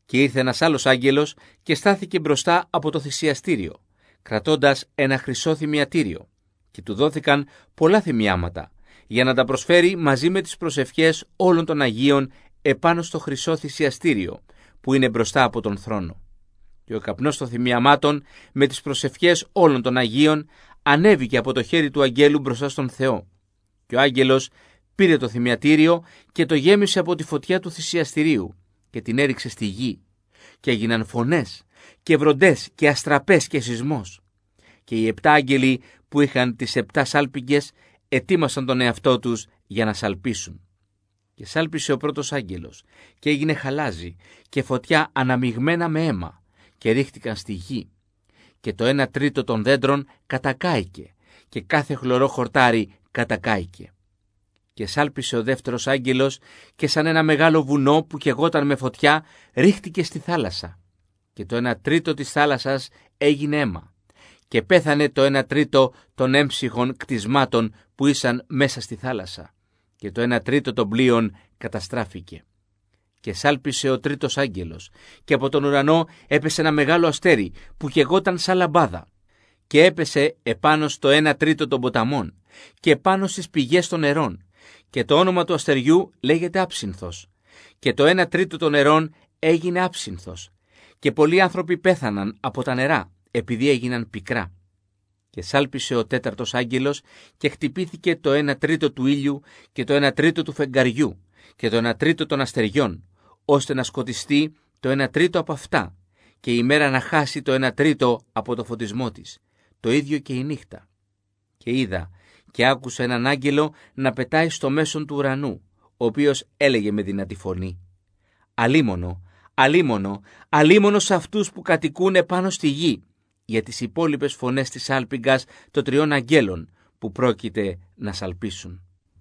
Και ήρθε ένας άλλος άγγελος και στάθηκε μπροστά από το θυσιαστήριο, κρατώντας ένα χρυσό θυμιατήριο, και του δόθηκαν πολλά θυμιάματα, για να τα προσφέρει μαζί με τις προσευχές όλων των Αγίων επάνω στο χρυσό θυσιαστήριο, που είναι μπροστά από τον θρόνο. Και ο καπνός των θυμιαμάτων με τις προσευχές όλων των Αγίων ανέβηκε από το χέρι του αγγέλου μπροστά στον Θεό. Και ο άγγελος πήρε το θυμιατήριο και το γέμισε από τη φωτιά του θυσιαστηρίου και την έριξε στη γη. Και έγιναν φωνές και βροντές και αστραπές και σεισμός. Και οι επτά άγγελοι που είχαν τις επτά σάλπιγγες ετοίμασαν τον εαυτό τους για να σαλπίσουν. Και σάλπισε ο πρώτος άγγελος και έγινε χαλάζι και φωτιά αναμειγμένα με αίμα και ρίχτηκαν στη γη. Και το ένα τρίτο των δέντρων κατακάηκε και κάθε χλωρό χορτάρι κατακάηκε. Και σάλπισε ο δεύτερος άγγελος και σαν ένα μεγάλο βουνό που καιγόταν με φωτιά ρίχτηκε στη θάλασσα. Και το ένα τρίτο της θάλασσας έγινε αίμα. Και πέθανε το ένα τρίτο των έμψυχων κτισμάτων που ήσαν μέσα στη θάλασσα. Και το ένα τρίτο των πλοίων καταστράφηκε. Και σάλπισε ο τρίτος άγγελος και από τον ουρανό έπεσε ένα μεγάλο αστέρι που καιγόταν σαν λαμπάδα. Και έπεσε επάνω στο ένα τρίτο των ποταμών και επάνω στις πηγές των νερών. Και το όνομα του αστεριού λέγεται Άψυνθος. Και το ένα τρίτο των νερών έγινε άψυνθος. Και πολλοί άνθρωποι πέθαναν από τα νερά, επειδή έγιναν πικρά. Και σάλπισε ο τέταρτος άγγελος και χτυπήθηκε το ένα τρίτο του ήλιου και το ένα τρίτο του φεγγαριού και το ένα τρίτο των αστεριών, ώστε να σκοτιστεί το ένα τρίτο από αυτά και η μέρα να χάσει το ένα τρίτο από το φωτισμό της, το ίδιο και η νύχτα. Και είδα και άκουσα έναν άγγελο να πετάει στο μέσον του ουρανού, ο οποίος έλεγε με δυνατή φωνή: «Αλίμονο, αλίμονο, αλίμονο σε αυτούς που κατοικούν επάνω στη γη, για τις υπόλοιπες φωνές της σάλπιγγας των τριών αγγέλων που πρόκειται να σαλπίσουν».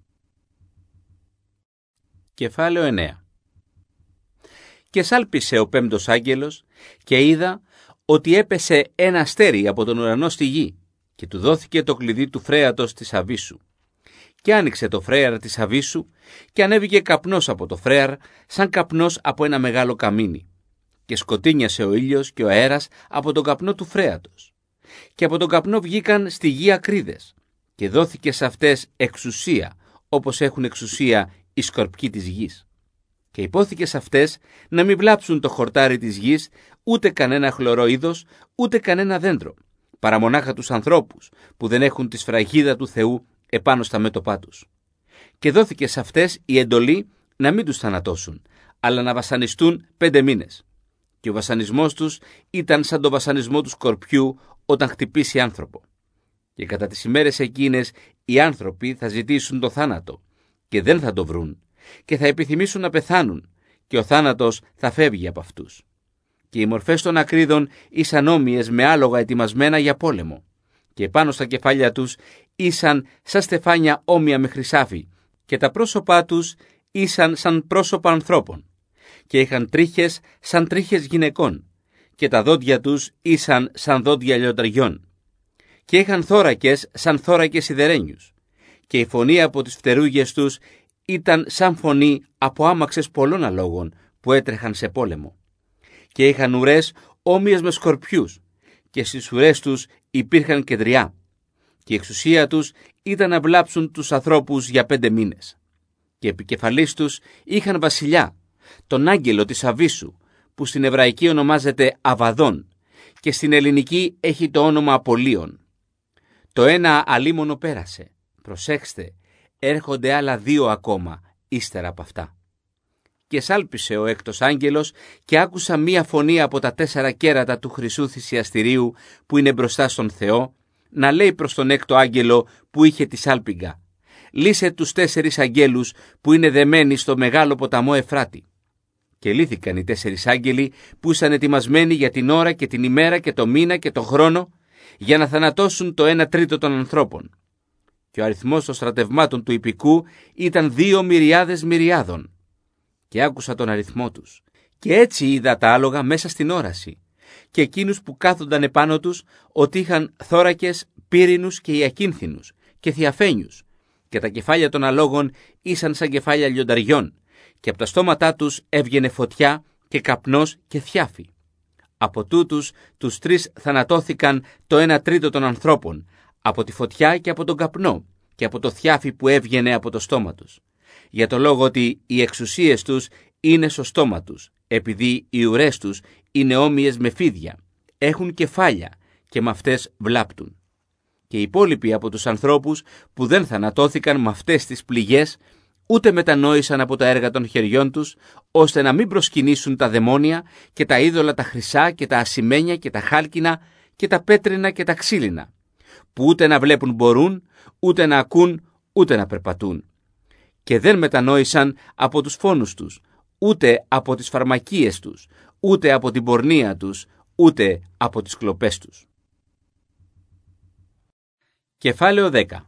Κεφάλαιο εννέα. Και σάλπισε ο πέμπτος άγγελος και είδα ότι έπεσε ένα αστέρι από τον ουρανό στη γη και του δόθηκε το κλειδί του φρέατος της αβύσσου. Και άνοιξε το φρέαρ της αβύσσου και ανέβηκε καπνός από το φρέαρ σαν καπνός από ένα μεγάλο καμίνι. Και σκοτίνιασε ο ήλιος και ο αέρας από τον καπνό του φρέατος. Και από τον καπνό βγήκαν στη γη ακρίδες και δόθηκε σε αυτές εξουσία, όπως έχουν εξουσία οι σκορπιοί της γης. Και υπόθηκε σε αυτές να μην βλάψουν το χορτάρι της γης, ούτε κανένα χλωρό είδος, ούτε κανένα δέντρο, παρά μονάχα τους ανθρώπους που δεν έχουν τη σφραγίδα του Θεού επάνω στα μέτωπά τους. Και δόθηκε σε αυτές η εντολή να μην τους θανατώσουν, αλλά να βασανιστούν πέντε μήνες. Και ο βασανισμός τους ήταν σαν το βασανισμό του σκορπιού όταν χτυπήσει άνθρωπο. Και κατά τις ημέρες εκείνες οι άνθρωποι θα ζητήσουν το θάνατο και δεν θα το βρουν και θα επιθυμήσουν να πεθάνουν και ο θάνατος θα φεύγει από αυτούς. Και οι μορφές των ακρίδων ήσαν όμοιες με άλογα ετοιμασμένα για πόλεμο και πάνω στα κεφάλια τους ήσαν σαν στεφάνια όμοια με χρυσάφι και τα πρόσωπά τους ήσαν σαν πρόσωπα ανθρώπων και είχαν τρίχες σαν τρίχες γυναικών και τα δόντια τους ήσαν σαν δόντια λιονταριών και είχαν θώρακες σαν θώρακες σιδερένιους και η φωνή από τις φτερούγες τους ήταν σαν φωνή από άμαξες πολλών αλόγων που έτρεχαν σε πόλεμο και είχαν ουρές όμοιες με σκορπιούς και στις ουρές τους υπήρχαν κεντριά και η εξουσία τους ήταν να βλάψουν τους ανθρώπους για πέντε μήνες και επικεφαλής τους είχαν βασιλιά, τον άγγελο της Αβύσσου, που στην εβραϊκή ονομάζεται Αβαδόν και στην ελληνική έχει το όνομα Απολίων. Το ένα αλίμονο πέρασε. Προσέξτε, έρχονται άλλα δύο ακόμα ύστερα από αυτά. Και σάλπισε ο έκτος άγγελος και άκουσα μία φωνή από τα τέσσερα κέρατα του χρυσού θυσιαστηρίου που είναι μπροστά στον Θεό, να λέει προς τον έκτο άγγελο που είχε τη σάλπιγγα: «Λύσε τους τέσσερις αγγέλους που είναι δεμένοι στο μεγάλο ποταμό Εφράτη». Και λύθηκαν οι τέσσερις άγγελοι που ήσαν ετοιμασμένοι για την ώρα και την ημέρα και το μήνα και το χρόνο για να θανατώσουν το ένα τρίτο των ανθρώπων. Και ο αριθμός των στρατευμάτων του ιππικού ήταν δύο μυριάδες μυριάδων. Και άκουσα τον αριθμό τους. Και έτσι είδα τα άλογα μέσα στην όραση. Και εκείνους που κάθονταν επάνω τους ότι είχαν θώρακες, πύρινους και ιακίνθινους και θιαφένιους. Και τα κεφάλια των αλόγων ήσαν σαν κεφάλια λιονταριών. Και από τα στόματά τους έβγαινε φωτιά και καπνός και θιάφη. Από τούτους τους τρεις θανατώθηκαν το ένα τρίτο των ανθρώπων, από τη φωτιά και από τον καπνό και από το θιάφη που έβγαινε από το στόμα τους. Για το λόγο ότι οι εξουσίες τους είναι στο στόμα τους, επειδή οι ουρές τους είναι όμοιες με φίδια, έχουν κεφάλια και με αυτές βλάπτουν. Και οι υπόλοιποι από τους ανθρώπους που δεν θανατώθηκαν με αυτές τις πληγές, ούτε μετανόησαν από τα έργα των χεριών τους, ώστε να μην προσκυνήσουν τα δαιμόνια και τα είδωλα τα χρυσά και τα ασημένια και τα χάλκινα και τα πέτρινα και τα ξύλινα, που ούτε να βλέπουν μπορούν, ούτε να ακούν, ούτε να περπατούν. Και δεν μετανόησαν από τους φόνους τους, ούτε από τις φαρμακίες τους, ούτε από την πορνεία τους, ούτε από τις κλοπές τους. Κεφάλαιο δέκα.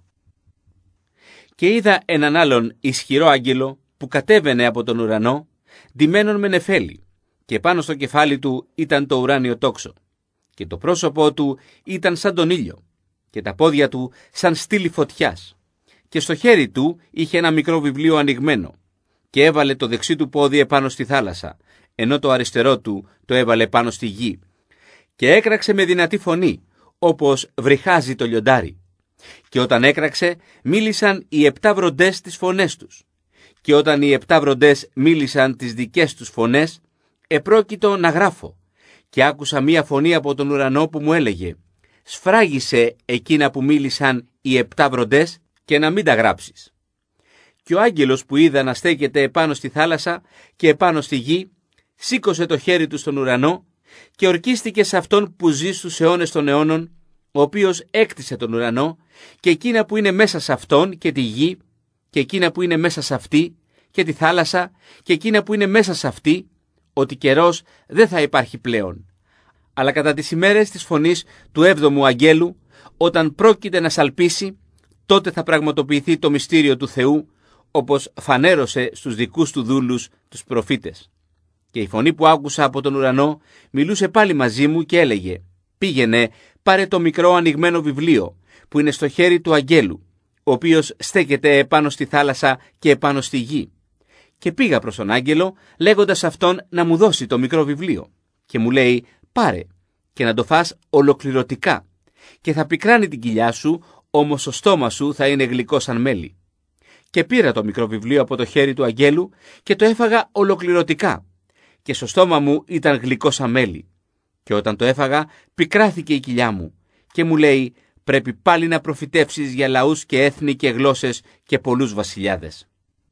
Και είδα έναν άλλον ισχυρό άγγελο που κατέβαινε από τον ουρανό, ντυμένον με νεφέλη, και πάνω στο κεφάλι του ήταν το ουράνιο τόξο, και το πρόσωπό του ήταν σαν τον ήλιο, και τα πόδια του σαν στήλη φωτιάς, και στο χέρι του είχε ένα μικρό βιβλίο ανοιγμένο, και έβαλε το δεξί του πόδι επάνω στη θάλασσα, ενώ το αριστερό του το έβαλε πάνω στη γη, και έκραξε με δυνατή φωνή, όπως βρυχάζει το λιοντάρι. Και όταν έκραξε, μίλησαν οι επτά βροντές τις φωνές τους. Και όταν οι επτά βροντές μίλησαν τις δικές τους φωνές, επρόκειτο να γράφω. Και άκουσα μία φωνή από τον ουρανό που μου έλεγε: «Σφράγισε εκείνα που μίλησαν οι επτά βροντές και να μην τα γράψεις». Και ο άγγελος που είδα να στέκεται επάνω στη θάλασσα και επάνω στη γη, σήκωσε το χέρι του στον ουρανό και ορκίστηκε σε αυτόν που ζει στους αιώνες των αιώνων, ο οποίος έκτισε τον ουρανό και εκείνα που είναι μέσα σε αυτόν και τη γη και εκείνα που είναι μέσα σε αυτή και τη θάλασσα και εκείνα που είναι μέσα σε αυτή, ότι καιρός δεν θα υπάρχει πλέον. Αλλά κατά τις ημέρες της φωνής του έβδομου αγγέλου, όταν πρόκειται να σαλπίσει, τότε θα πραγματοποιηθεί το μυστήριο του Θεού, όπως φανέρωσε στους δικούς του δούλους τους προφήτες. Και η φωνή που άκουσα από τον ουρανό μιλούσε πάλι μαζί μου και έλεγε: «Πήγαινε, πάρε το μικρό ανοιγμένο βιβλίο που είναι στο χέρι του αγγέλου, ο οποίος στέκεται επάνω στη θάλασσα και επάνω στη γη». Και πήγα προς τον άγγελο, λέγοντας αυτόν να μου δώσει το μικρό βιβλίο. Και μου λέει: «Πάρε και να το φας ολοκληρωτικά, και θα πικράνει την κοιλιά σου, όμως το στόμα σου θα είναι γλυκό σαν μέλι». Και πήρα το μικρό βιβλίο από το χέρι του αγγέλου και το έφαγα ολοκληρωτικά, και στο στόμα μου ήταν γλυκό σαν μέλι. Και όταν το έφαγα, πικράθηκε η κοιλιά μου και μου λέει: «Πρέπει πάλι να προφητεύσεις για λαούς και έθνη και γλώσσες και πολλούς βασιλιάδες».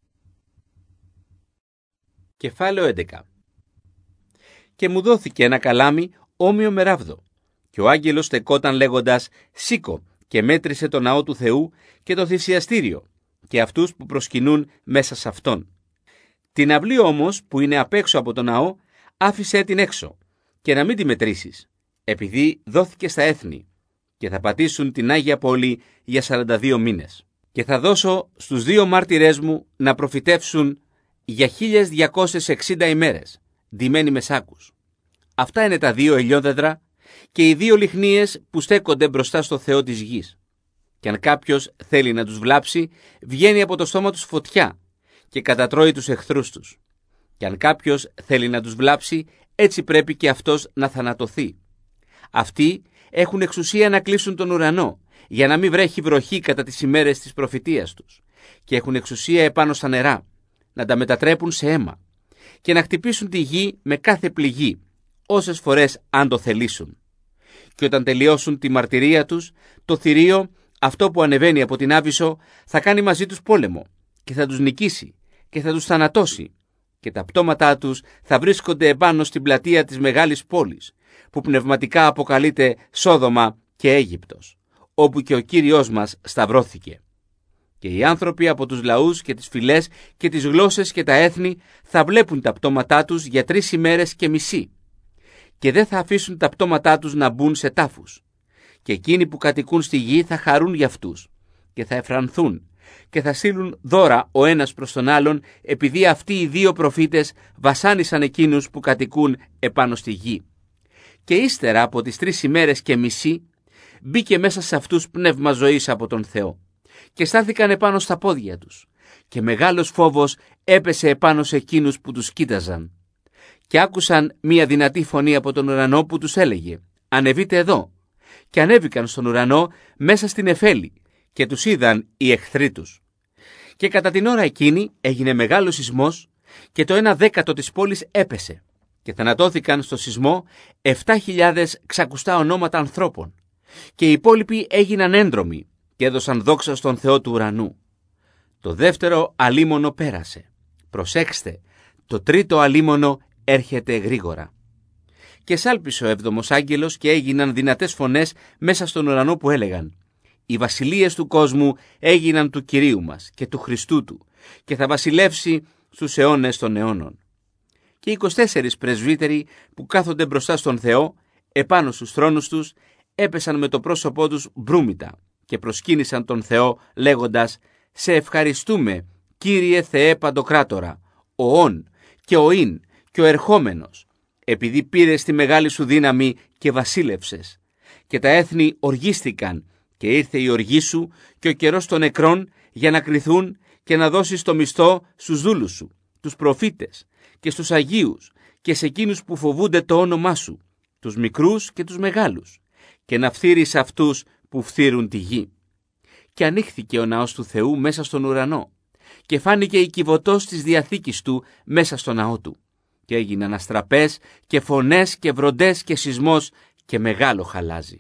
Κεφάλαιο έντεκα. Και μου δόθηκε ένα καλάμι όμοιο με ράβδο, και ο άγγελος στεκόταν λέγοντας: «Σήκω και μέτρησε το ναό του Θεού και το θυσιαστήριο και αυτούς που προσκυνούν μέσα σε αυτόν. Την αυλή όμως που είναι απ' έξω από το ναό, άφησέ την έξω, και να μην τη μετρήσεις, επειδή δόθηκε στα έθνη, και θα πατήσουν την Άγια Πόλη για σαράντα δύο μήνες. Και θα δώσω στους δύο μάρτυρές μου να προφητεύσουν για χίλιες διακόσιες εξήντα ημέρες, ντυμένοι με σάκους. Αυτά είναι τα δύο ελιόδεδρα και οι δύο λιχνίες που στέκονται μπροστά στο Θεό της γης. Και αν κάποιος θέλει να τους βλάψει, βγαίνει από το στόμα τους φωτιά και κατατρώει τους εχθρούς τους. Και αν κάποιος θέλει να τους βλάψει, έτσι πρέπει και αυτός να θανατωθεί. Αυτοί έχουν εξουσία να κλείσουν τον ουρανό, για να μην βρέχει βροχή κατά τις ημέρες της προφητείας τους. Και έχουν εξουσία επάνω στα νερά, να τα μετατρέπουν σε αίμα, και να χτυπήσουν τη γη με κάθε πληγή, όσες φορές αν το θελήσουν. Και όταν τελειώσουν τη μαρτυρία τους, το θηρίο, αυτό που ανεβαίνει από την Άβυσσο, θα κάνει μαζί τους πόλεμο και θα τους νικήσει και θα τους θανατώσει, και τα πτώματά τους θα βρίσκονται επάνω στην πλατεία της μεγάλης πόλης, που πνευματικά αποκαλείται Σόδομα και Αίγυπτος, όπου και ο Κύριος μας σταυρώθηκε. Και οι άνθρωποι από τους λαούς και τις φυλές και τις γλώσσες και τα έθνη θα βλέπουν τα πτώματά τους για τρεις ημέρες και μισή, και δεν θα αφήσουν τα πτώματά τους να μπουν σε τάφους. Και εκείνοι που κατοικούν στη γη θα χαρούν για αυτούς και θα εφρανθούν και θα στείλουν δώρα ο ένας προς τον άλλον, επειδή αυτοί οι δύο προφήτες βασάνισαν εκείνους που κατοικούν επάνω στη γη. Και ύστερα από τις τρεις ημέρες και μισή μπήκε μέσα σε αυτούς πνεύμα ζωής από τον Θεό, και στάθηκαν επάνω στα πόδια τους, και μεγάλος φόβος έπεσε επάνω σε εκείνους που τους κοίταζαν. και άκουσαν μία δυνατή φωνή από τον ουρανό που τους έλεγε «Ανεβείτε εδώ». Και ανέβηκαν στον ουρανό μέσα στην Εφέλη και τους είδαν οι εχθροί τους. Και κατά την ώρα εκείνη έγινε μεγάλος σεισμός και το ένα δέκατο της πόλης έπεσε και θανατώθηκαν στο σεισμό επτά χιλιάδες ξακουστά ονόματα ανθρώπων και οι υπόλοιποι έγιναν έντρομοι και έδωσαν δόξα στον Θεό του ουρανού. Το δεύτερο αλίμονο πέρασε. Προσέξτε, το τρίτο αλίμονο έρχεται γρήγορα. Και σάλπισε ο έβδομος άγγελος και έγιναν δυνατές φωνές μέσα στον ουρανό που έλεγαν «Οι βασιλείες του κόσμου έγιναν του Κυρίου μας και του Χριστού του και θα βασιλεύσει στους αιώνες των αιώνων». Και οι είκοσι τέσσερις πρεσβύτεροι που κάθονται μπροστά στον Θεό, επάνω στους θρόνους τους, έπεσαν με το πρόσωπό τους μπρούμητα και προσκύνησαν τον Θεό λέγοντας «Σε ευχαριστούμε, Κύριε Θεέ Παντοκράτορα, ο Ων και ο Ιν και ο Ερχόμενος, επειδή πήρες τη μεγάλη σου δύναμη και βασίλευσες. Και τα έθνη οργίστηκαν και ήρθε η οργή σου και ο καιρός των νεκρών για να κριθούν και να δώσεις το μισθό στους δούλους σου, τους προφήτες και στους Αγίους και σε εκείνους που φοβούνται το όνομά σου, τους μικρούς και τους μεγάλους, και να φθείρεις αυτούς που φθείρουν τη γη». Και ανοίχθηκε ο ναός του Θεού μέσα στον ουρανό και φάνηκε η κυβωτός της διαθήκης του μέσα στο ναό του. Και έγιναν αστραπές και φωνές και βροντές και σεισμός και μεγάλο χαλάζι.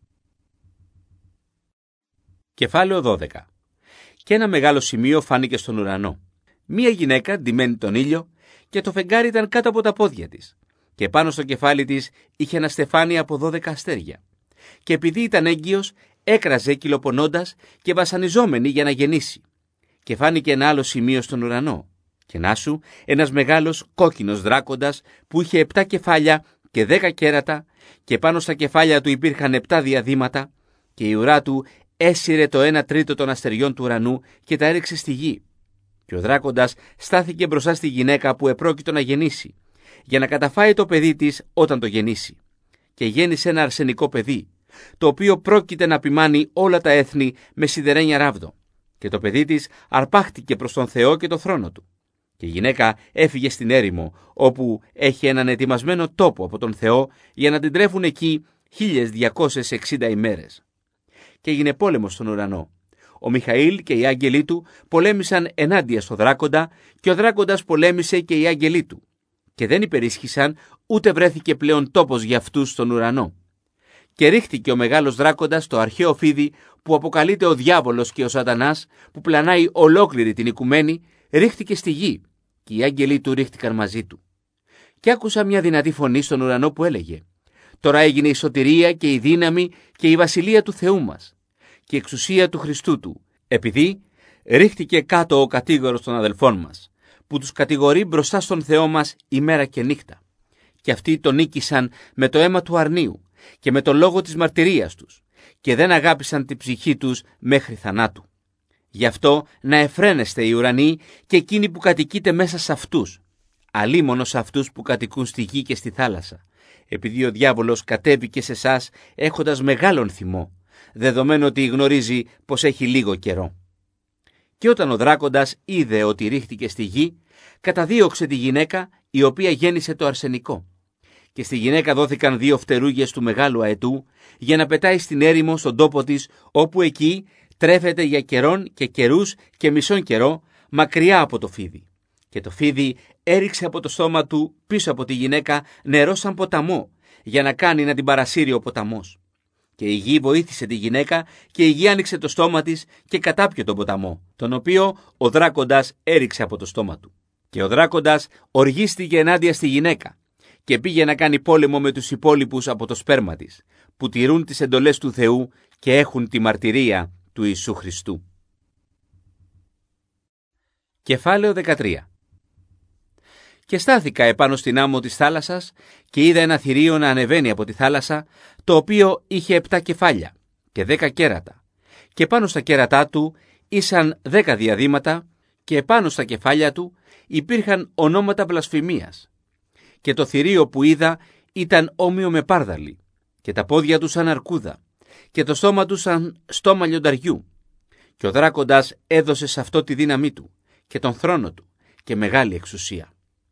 Κεφάλαιο δώδεκα. Και ένα μεγάλο σημείο φάνηκε στον ουρανό. Μία γυναίκα ντυμένη τον ήλιο και το φεγγάρι ήταν κάτω από τα πόδια της. Και πάνω στο κεφάλι της είχε ένα στεφάνι από δώδεκα αστέρια. Και επειδή ήταν έγκυος, έκραζε κυλοπονώντας και βασανιζόμενη για να γεννήσει. Και φάνηκε ένα άλλο σημείο στον ουρανό. Και να σου, ένας μεγάλος κόκκινος δράκοντας που είχε επτά κεφάλια και δέκα κέρατα και πάνω στα κεφάλια του υπήρχαν επτά διαδήματα και η ουρά του έσυρε το ένα τρίτο των αστεριών του ουρανού και τα έριξε στη γη. Και ο δράκοντας στάθηκε μπροστά στη γυναίκα που επρόκειτο να γεννήσει, για να καταφάει το παιδί της όταν το γεννήσει. Και γέννησε ένα αρσενικό παιδί, το οποίο πρόκειται να ποιμάνει όλα τα έθνη με σιδερένια ράβδο. Και το παιδί της αρπάχτηκε προς τον Θεό και το θρόνο του. Και η γυναίκα έφυγε στην έρημο, όπου έχει έναν ετοιμασμένο τόπο από τον Θεό για να την τρέφουν εκεί χίλιες διακόσιες εξήντα ημέρες. Και έγινε πόλεμος στον ουρανό. Ο Μιχαήλ και οι άγγελοι του πολέμησαν ενάντια στο δράκοντα και ο δράκοντας πολέμησε και οι άγγελοι του. Και δεν υπερίσχυσαν, ούτε βρέθηκε πλέον τόπος για αυτούς στον ουρανό. Και ρίχτηκε ο μεγάλος δράκοντας στο αρχαίο φίδι που αποκαλείται ο διάβολος και ο σατανάς, που πλανάει ολόκληρη την οικουμένη, ρίχτηκε στη γη και οι άγγελοι του ρίχτηκαν μαζί του. Και άκουσα μια δυνατή φωνή στον ουρανό που έλεγε «Τώρα έγινε η σωτηρία και η δύναμη και η βασιλεία του Θεού μας και η εξουσία του Χριστού του, επειδή ρίχτηκε κάτω ο κατήγορος των αδελφών μας, που τους κατηγορεί μπροστά στον Θεό μας ημέρα και νύχτα. Και αυτοί τον νίκησαν με το αίμα του αρνίου και με το λόγο της μαρτυρίας τους και δεν αγάπησαν την ψυχή τους μέχρι θανάτου. Γι' αυτό να εφραίνεστε οι ουρανοί και εκείνοι που κατοικείτε μέσα σε αυτούς, αλίμονο σε αυτούς που κατοικούν στη γη και στη θάλασσα, επειδή ο διάβολος κατέβηκε σε εσάς έχοντας μεγάλον θυμό, δεδομένου ότι γνωρίζει πως έχει λίγο καιρό. Και όταν ο δράκοντας είδε ότι ρίχτηκε στη γη, καταδίωξε τη γυναίκα η οποία γέννησε το αρσενικό. Και στη γυναίκα δόθηκαν δύο φτερούγες του μεγάλου αετού για να πετάει στην έρημο στον τόπο της, όπου εκεί τρέφεται για καιρόν και καιρούς και μισόν καιρό μακριά από το φίδι. Και το φίδι έριξε από το στόμα του πίσω από τη γυναίκα νερό σαν ποταμό, για να κάνει να την παρασύρει ο ποταμός. Και η γη βοήθησε τη γυναίκα και η γη άνοιξε το στόμα της και κατάπιε τον ποταμό, τον οποίο ο δράκοντας έριξε από το στόμα του. Και ο δράκοντας οργίστηκε ενάντια στη γυναίκα και πήγε να κάνει πόλεμο με τους υπόλοιπους από το σπέρμα της, που τηρούν τις εντολές του Θεού και έχουν τη μαρτυρία του Ιησού Χριστού. Κεφάλαιο δεκατρία. Και στάθηκα επάνω στην άμμο της θάλασσας και είδα ένα θηρίο να ανεβαίνει από τη θάλασσα, το οποίο είχε επτά κεφάλια και δέκα κέρατα, και πάνω στα κέρατά του ήσαν δέκα διαδήματα και επάνω στα κεφάλια του υπήρχαν ονόματα βλασφημίας. Και το θηρίο που είδα ήταν όμοιο με πάρδαλη και τα πόδια του σαν αρκούδα και το στόμα του σαν στόμα λιονταριού. Και ο δράκοντας έδωσε σε αυτό τη δύναμή του και τον θρόνο του και μεγάλη εξουσία.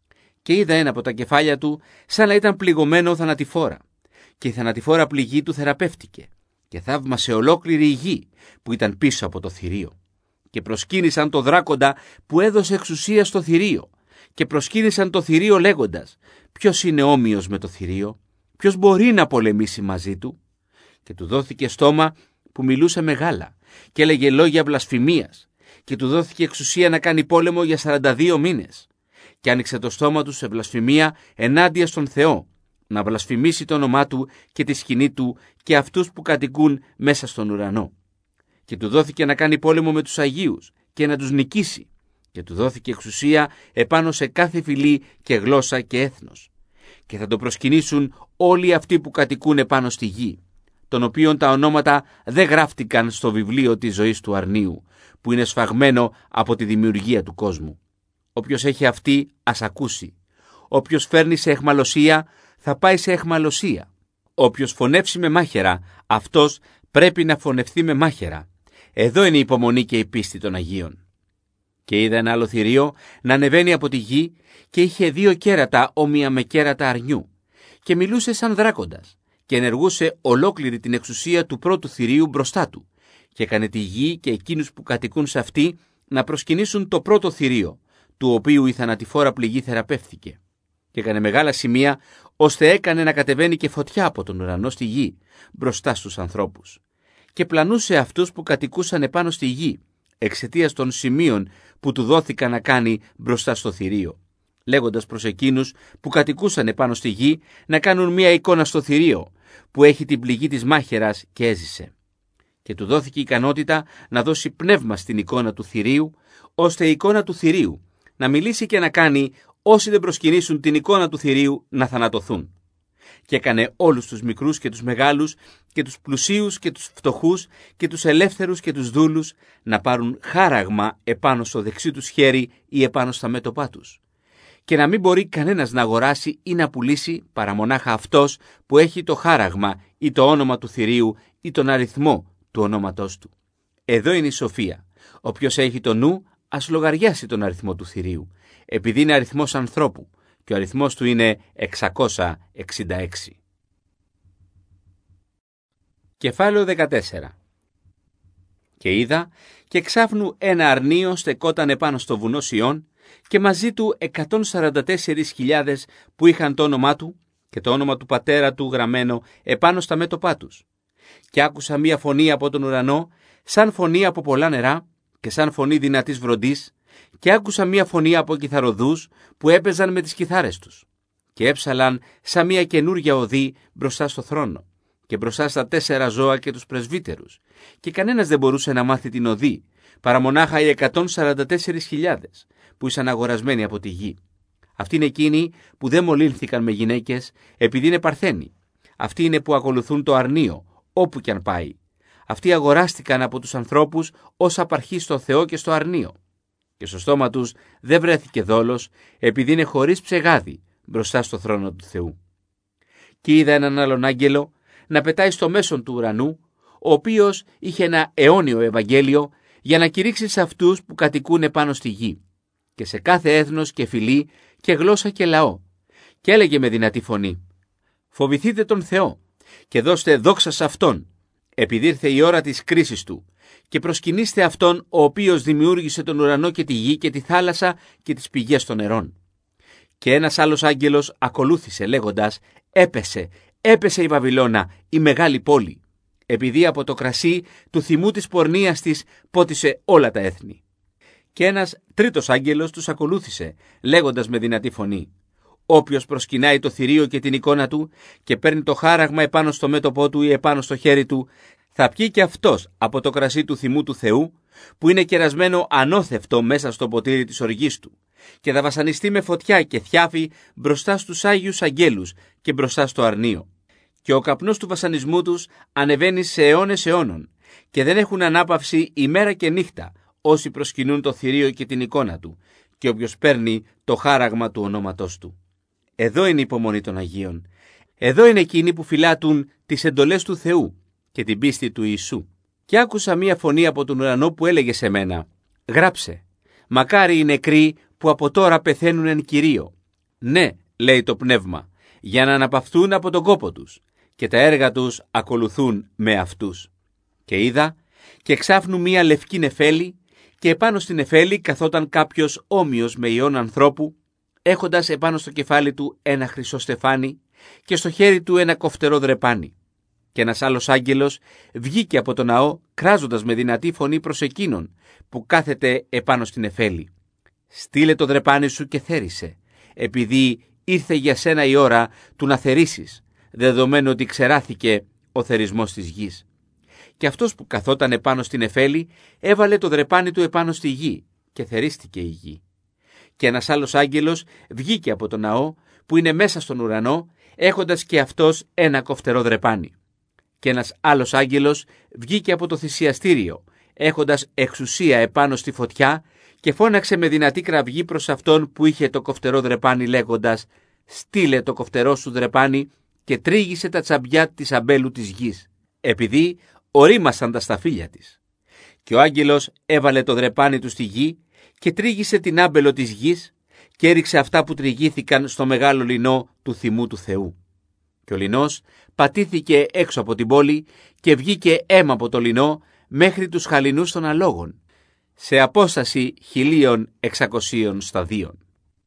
Και είδα ένα από τα κεφάλια του σαν να ήταν πληγωμένο θανατηφόρα, και η θανατηφόρα πληγή του θεραπεύτηκε, και θαύμασε ολόκληρη η γη που ήταν πίσω από το θηρίο. Και προσκύνησαν το δράκοντα που έδωσε εξουσία στο θηρίο, και προσκύνησαν το θηρίο λέγοντας: ποιος είναι όμοιος με το θηρίο, ποιος μπορεί να πολεμήσει μαζί του? Και του δόθηκε στόμα που μιλούσε μεγάλα και έλεγε λόγια βλασφημίας, και του δόθηκε εξουσία να κάνει πόλεμο για σαράντα δύο μήνες. Και άνοιξε το στόμα του σε βλασφημία ενάντια στον Θεό, να βλασφημίσει το όνομά του και τη σκηνή του και αυτούς που κατοικούν μέσα στον ουρανό. Και του δόθηκε να κάνει πόλεμο με τους Αγίους και να τους νικήσει. Και του δόθηκε εξουσία επάνω σε κάθε φυλή και γλώσσα και έθνος. Και θα το προσκυνήσουν όλοι αυτοί που κατοικούν επάνω στη γη, των οποίων τα ονόματα δεν γράφτηκαν στο βιβλίο της ζωής του αρνίου, που είναι σφαγμένο από τη δημιουργία του κόσμου. Όποιος έχει αυτή, ας ακούσει. Όποιος φέρνει σε αιχμαλωσία, θα πάει σε αιχμαλωσία. Όποιος φωνεύσει με μάχαιρα, αυτός πρέπει να φωνευθεί με μάχαιρα. Εδώ είναι η υπομονή και η πίστη των Αγίων. Και είδα ένα άλλο θηρίο να ανεβαίνει από τη γη, και είχε δύο κέρατα όμοια με κέρατα αρνιού, και μιλούσε σαν δράκοντας, και ενεργούσε ολόκληρη την εξουσία του πρώτου θηρίου μπροστά του, και έκανε τη γη και εκείνους που κατοικούν σε αυτή να προσκυνήσουν το πρώτο θηρίο, του οποίου η θανατηφόρα πληγή θεραπεύθηκε. Και έκανε μεγάλα σημεία, ώστε έκανε να κατεβαίνει και φωτιά από τον ουρανό στη γη, μπροστά στους ανθρώπους. Και πλανούσε αυτούς που κατοικούσαν επάνω στη γη, εξαιτίας των σημείων που του δόθηκαν να κάνει μπροστά στο θηρίο, λέγοντας προς εκείνους που κατοικούσαν επάνω στη γη να κάνουν μία εικόνα στο θηρίο, που έχει την πληγή της μάχαιρας και έζησε. Και του δόθηκε η ικανότητα να δώσει πνεύμα στην εικόνα του θηρίου, ώστε η εικόνα του θηρίου να μιλήσει και να κάνει όσοι δεν προσκυνήσουν την εικόνα του θηρίου να θανατωθούν. Και έκανε όλους τους μικρούς και τους μεγάλους και τους πλουσίους και τους φτωχούς και τους ελεύθερους και τους δούλους να πάρουν χάραγμα επάνω στο δεξί τους χέρι ή επάνω στα μέτωπά τους. Και να μην μπορεί κανένας να αγοράσει ή να πουλήσει παρά μονάχα αυτός που έχει το χάραγμα ή το όνομα του θηρίου ή τον αριθμό του ονόματός του. Εδώ είναι η σοφία. Όποιος έχει το νου, ας λογαριάσει τον αριθμό του θηρίου, επειδή είναι αριθμός ανθρώπου, και ο αριθμός του είναι εξακόσια εξήντα έξι. Κεφάλαιο δεκατέσσερα. Και είδα, και εξάφνου ένα αρνίο στεκόταν επάνω στο βουνό Σιών, και μαζί του εκατόν σαράντα τέσσερις χιλιάδες που είχαν το όνομά του και το όνομα του πατέρα του γραμμένο επάνω στα μέτωπά τους. Και άκουσα μία φωνή από τον ουρανό, σαν φωνή από πολλά νερά και σαν φωνή δυνατής βροντής, και άκουσα μία φωνή από κιθαροδούς που έπαιζαν με τις κιθάρες τους, και έψαλαν σαν μία καινούργια οδή μπροστά στο θρόνο και μπροστά στα τέσσερα ζώα και τους πρεσβύτερους, και κανένας δεν μπορούσε να μάθει την οδή, παρά μονάχα οι εκατόν σαράντα τέσσερις χιλιάδες που ήσαν αγορασμένοι από τη γη. Αυτοί είναι εκείνοι που δεν μολύνθηκαν με γυναίκες, επειδή είναι παρθένοι. Αυτοί είναι που ακολουθούν το αρνίο, όπου κι αν πάει. Αυτοί αγοράστηκαν από τους ανθρώπους ως απαρχή στο Θεό και στο αρνίο. Και στο στόμα τους δεν βρέθηκε δόλος, επειδή είναι χωρίς ψεγάδι μπροστά στο θρόνο του Θεού. Και είδα έναν άλλον άγγελο να πετάει στο μέσον του ουρανού, ο οποίος είχε ένα αιώνιο Ευαγγέλιο για να κηρύξει σε αυτούς που κατοικούν επάνω στη γη, και σε κάθε έθνος και φυλή και γλώσσα και λαό. Και έλεγε με δυνατή φωνή: «Φοβηθείτε τον Θεό και δώστε δόξα σε Αυτόν, επειδή ήρθε η ώρα της κρίσης Του, και προσκυνήστε Αυτόν ο οποίος δημιούργησε τον ουρανό και τη γη και τη θάλασσα και τις πηγές των νερών». Και ένας άλλος άγγελος ακολούθησε λέγοντας: «Έπεσε, έπεσε η Βαβυλώνα, η μεγάλη πόλη, επειδή από το κρασί του θυμού της πορνείας της πότισε όλα τα έθνη». Και ένας τρίτος άγγελος τους ακολούθησε, λέγοντας με δυνατή φωνή: «Όποιος προσκυνάει το θηρίο και την εικόνα του και παίρνει το χάραγμα επάνω στο μέτωπό του ή επάνω στο χέρι του, θα πιει και αυτός από το κρασί του θυμού του Θεού, που είναι κερασμένο ανώθευτο μέσα στο ποτήρι της οργής του, και θα βασανιστεί με φωτιά και θιάφη μπροστά στους Άγιους Αγγέλους και μπροστά στο αρνίο. Και ο καπνός του βασανισμού τους ανεβαίνει σε αιώνες αιώνων, και δεν έχουν ανάπαυση ημέρα και νύχτα όσοι προσκυνούν το θηρίο και την εικόνα του, και όποιος παίρνει το χάραγμα του ονόματός του». Εδώ είναι η υπομονή των Αγίων. Εδώ είναι εκείνοι που φυλάτουν τις εντολές του Θεού και την πίστη του Ιησού. Και άκουσα μία φωνή από τον ουρανό που έλεγε σε μένα: «Γράψε, μακάρι οι νεκροί που από τώρα πεθαίνουν εν Κυρίω, «Ναι», λέει το πνεύμα, «για να αναπαυθούν από τον κόπο τους, και τα έργα τους ακολουθούν με αυτούς». Και είδα, και εξάφνου μία λευκή νεφέλη, και επάνω στην νεφέλη καθόταν κάποιος όμοιος με ιόν ανθρώπου, έχοντας επάνω στο κεφάλι του ένα χρυσό στεφάνι και στο χέρι του ένα κοφτερό δρεπάνι. Και ένας άλλος άγγελος βγήκε από το ναό, κράζοντας με δυνατή φωνή προς εκείνον που κάθεται επάνω στην νεφέλη: «Στείλε το δρεπάνι σου και θέρισε, επειδή ήρθε για σένα η ώρα του να θερίσεις, δεδομένου ότι ξεράθηκε ο θερισμός της γης». Και αυτός που καθόταν επάνω στην νεφέλη έβαλε το δρεπάνι του επάνω στη γη και θερίστηκε η γη. Και ένας άλλος άγγελος βγήκε από το ναό που είναι μέσα στον ουρανό, έχοντας και αυτός ένα κοφτερό δρεπάνι. Και ένας άλλος άγγελος βγήκε από το θυσιαστήριο, έχοντας εξουσία επάνω στη φωτιά, και φώναξε με δυνατή κραυγή προς αυτόν που είχε το κοφτερό δρεπάνι, λέγοντας: «Στείλε το κοφτερό σου δρεπάνι και τρίγησε τα τσαμπιά της αμπέλου της γης, επειδή ορίμασαν τα σταφύλια της». Και ο άγγελος έβαλε το δρεπάνι του στη γη και τρίγησε την άμπελο της γης και έριξε αυτά που τριγήθηκαν στο μεγάλο λινό του θυμού του Θεού. Και ο λινός πατήθηκε έξω από την πόλη και βγήκε αίμα από το λινό μέχρι τους χαλινούς των αλόγων, σε απόσταση χιλίων εξακοσίων σταδίων.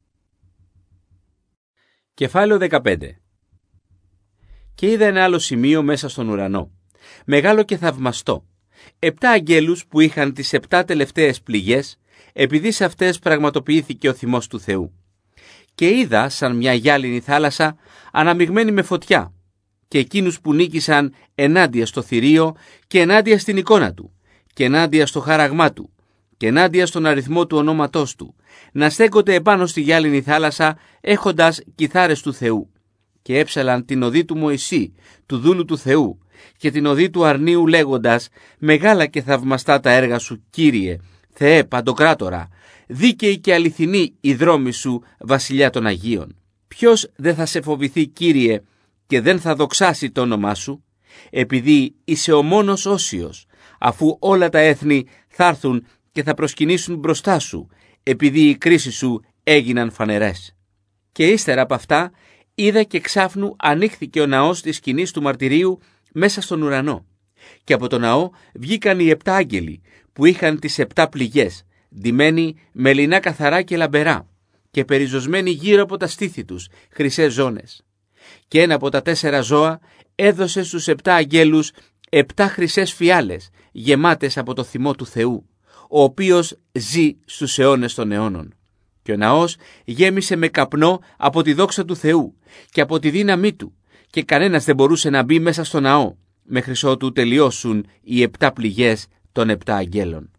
Κεφάλαιο δεκαπέντε. Και είδα ένα άλλο σημείο μέσα στον ουρανό, μεγάλο και θαυμαστό, επτά αγγέλους που είχαν τις επτά τελευταίες πληγές, επειδή σε αυτές πραγματοποιήθηκε ο θυμός του Θεού. Και είδα σαν μια γυάλινη θάλασσα αναμειγμένη με φωτιά, και εκείνους που νίκησαν ενάντια στο θηρίο και ενάντια στην εικόνα του και ενάντια στο χάραγμά του και ενάντια στον αριθμό του ονόματός του, να στέκονται επάνω στη γυάλινη θάλασσα έχοντας κιθάρες του Θεού, και έψαλαν την οδή του Μωυσή, του δούλου του Θεού, και την οδή του αρνίου, λέγοντας: «Μεγάλα και θαυμαστά τα έργα σου, Κύριε, Θεέ Παντοκράτορα, δίκαιη και αληθινή η δρόμη σου, Βασιλιά των Αγίων. Ποιος δεν θα σε φοβηθεί, Κύριε, και δεν θα δοξάσει το όνομά σου, επειδή είσαι ο μόνος όσιος, αφού όλα τα έθνη θα έρθουν και θα προσκυνήσουν μπροστά σου, επειδή οι κρίσεις σου έγιναν φανερές». Και ύστερα από αυτά είδα και ξάφνου ανοίχθηκε ο ναός της σκηνής του μαρτυρίου μέσα στον ουρανό. Και από το ναό βγήκαν οι επτά άγγελοι που είχαν τις επτά πληγές, ντυμένοι με λινά καθαρά και λαμπερά, και περιζωσμένοι γύρω από τα στήθη τους χρυσές ζώνες. Και ένα από τα τέσσερα ζώα έδωσε στους επτά αγγέλους επτά χρυσές φιάλες γεμάτες από το θυμό του Θεού, ο οποίος ζει στους αιώνες των αιώνων. Και ο ναός γέμισε με καπνό από τη δόξα του Θεού και από τη δύναμή του, και κανένας δεν μπορούσε να μπει μέσα στο ναό μέχρι ότου τελειώσουν οι επτά πληγές των επτά αγγέλων.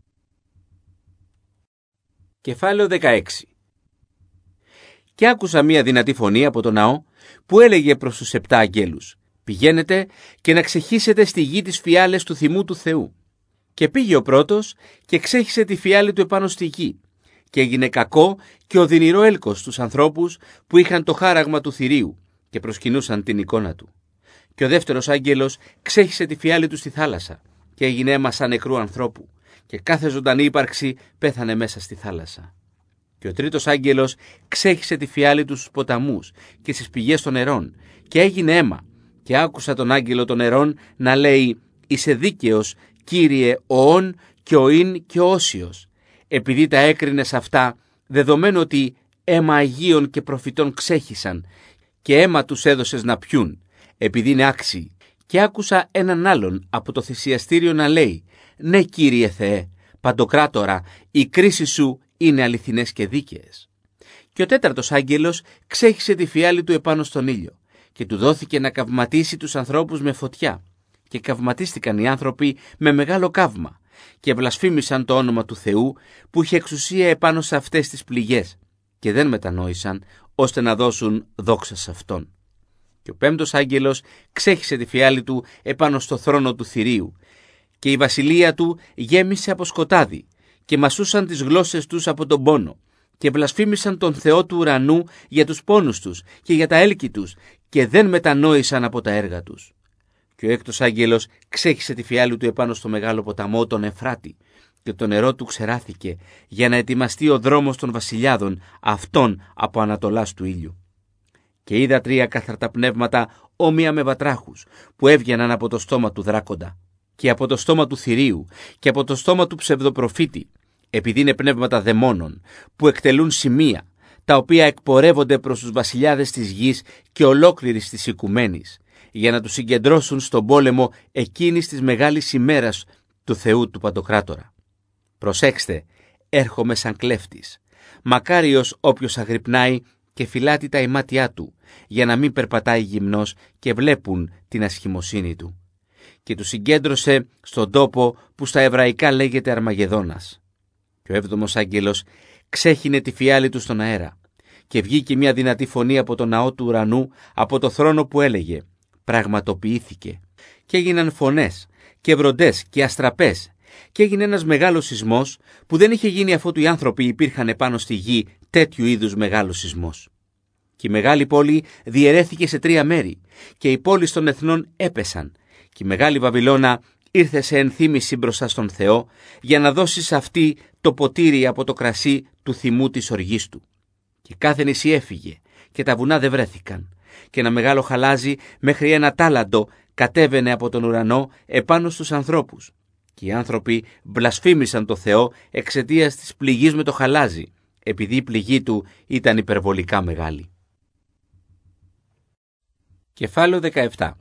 Κεφάλαιο δεκαέξι. Και άκουσα μία δυνατή φωνή από το ναό που έλεγε προς τους επτά αγγέλους: «Πηγαίνετε και να ξεχύσετε στη γη τις φιάλες του θυμού του Θεού». Και πήγε ο πρώτος και ξέχυσε τη φιάλη του επάνω στη γη, και έγινε κακό και οδυνηρό έλκος στους ανθρώπους που είχαν το χάραγμα του θηρίου και προσκυνούσαν την εικόνα του. Και ο δεύτερος άγγελος ξέχυσε τη φιάλη του στη θάλασσα και έγινε αίμα σαν νεκρού ανθρώπου, και κάθε ζωντανή ύπαρξη πέθανε μέσα στη θάλασσα. Και ο τρίτος άγγελος ξέχυσε τη φιάλη του στους ποταμούς και στις πηγές των νερών και έγινε αίμα, και άκουσα τον άγγελο των νερών να λέει: «Είσαι δίκαιος, Κύριε, ο ον και ο ίν και ο όσιος, επειδή τα έκρινες αυτά, δεδομένου ότι αίμα αγίων και προφητών ξέχυσαν και αίμα τους έδωσες να πιούν, επειδή είναι άξιοι». Και άκουσα έναν άλλον από το θυσιαστήριο να λέει: «Ναι, Κύριε Θεέ Παντοκράτορα, οι κρίσεις σου είναι αληθινές και δίκαιες». Και ο τέταρτος άγγελος ξέχυσε τη φιάλη του επάνω στον ήλιο και του δόθηκε να καυματίσει τους ανθρώπους με φωτιά. Και καυματίστηκαν οι άνθρωποι με μεγάλο καύμα και βλασφήμισαν το όνομα του Θεού που είχε εξουσία επάνω σε αυτές τις πληγές, και δεν μετανόησαν ώστε να δώσουν δόξα σε Αυτόν. Και ο πέμπτος άγγελος ξέχυσε τη φιάλη του επάνω στο θρόνο του θηρίου, και η βασιλεία του γέμισε από σκοτάδι, και μασούσαν τις γλώσσες τους από τον πόνο, και βλασφήμισαν τον Θεό του ουρανού για τους πόνους τους και για τα έλκη τους, και δεν μετανόησαν από τα έργα τους. Και ο έκτος άγγελος ξέχυσε τη φιάλη του επάνω στο μεγάλο ποταμό, τον Εφράτη, και το νερό του ξεράθηκε, για να ετοιμαστεί ο δρόμος των βασιλιάδων, αυτών από ανατολάς του ήλιου. Και είδα τρία καθαρτά πνεύματα όμοια με βατράχους, που έβγαιναν από το στόμα του δράκοντα, και από το στόμα του θηρίου, και από το στόμα του ψευδοπροφήτη, επειδή είναι πνεύματα δαιμόνων, που εκτελούν σημεία, τα οποία εκπορεύονται προς τους βασιλιάδες της γης και ολόκληρης της οικουμένης, για να τους συγκεντρώσουν στον πόλεμο εκείνης της μεγάλης ημέρας του Θεού του Παντοκράτορα. Προσέξτε, έρχομαι σαν κλέφτης. Μακάριος όποιος αγρυπνάει και φυλάτει τα ημάτια του, για να μην περπατάει γυμνός και βλέπουν την ασχημοσύνη του. Και του συγκέντρωσε στον τόπο που στα εβραϊκά λέγεται Αρμαγεδόνας. Και ο έβδομος άγγελος ξέχυνε τη φιάλη του στον αέρα, και βγήκε μια δυνατή φωνή από το ναό του ουρανού, από το θρόνο, που έλεγε «Πραγματοποιήθηκε». Και έγιναν φωνές και βροντές και αστραπές, και έγινε ένας μεγάλος σεισμός που δεν είχε γίνει αφότου οι άνθρωποι υπήρχαν επάνω στη γη τέτοιου είδους μεγάλος σεισμός. Και η μεγάλη πόλη διαιρέθηκε σε τρία μέρη, και οι πόλεις των εθνών έπεσαν, και η μεγάλη Βαβυλώνα ήρθε σε ενθύμηση μπροστά στον Θεό, για να δώσει σε αυτή το ποτήρι από το κρασί του θυμού της οργής του. Και κάθε νησί έφυγε, και τα βουνά δεν βρέθηκαν, και ένα μεγάλο χαλάζι μέχρι ένα τάλαντο κατέβαινε από τον ουρανό επάνω στους ανθρώπους. Και οι άνθρωποι βλασφήμισαν το Θεό εξαιτίας της πληγής με το χαλάζι, επειδή η πληγή του ήταν υπερβολικά μεγάλη. Κεφάλαιο δεκαεπτά.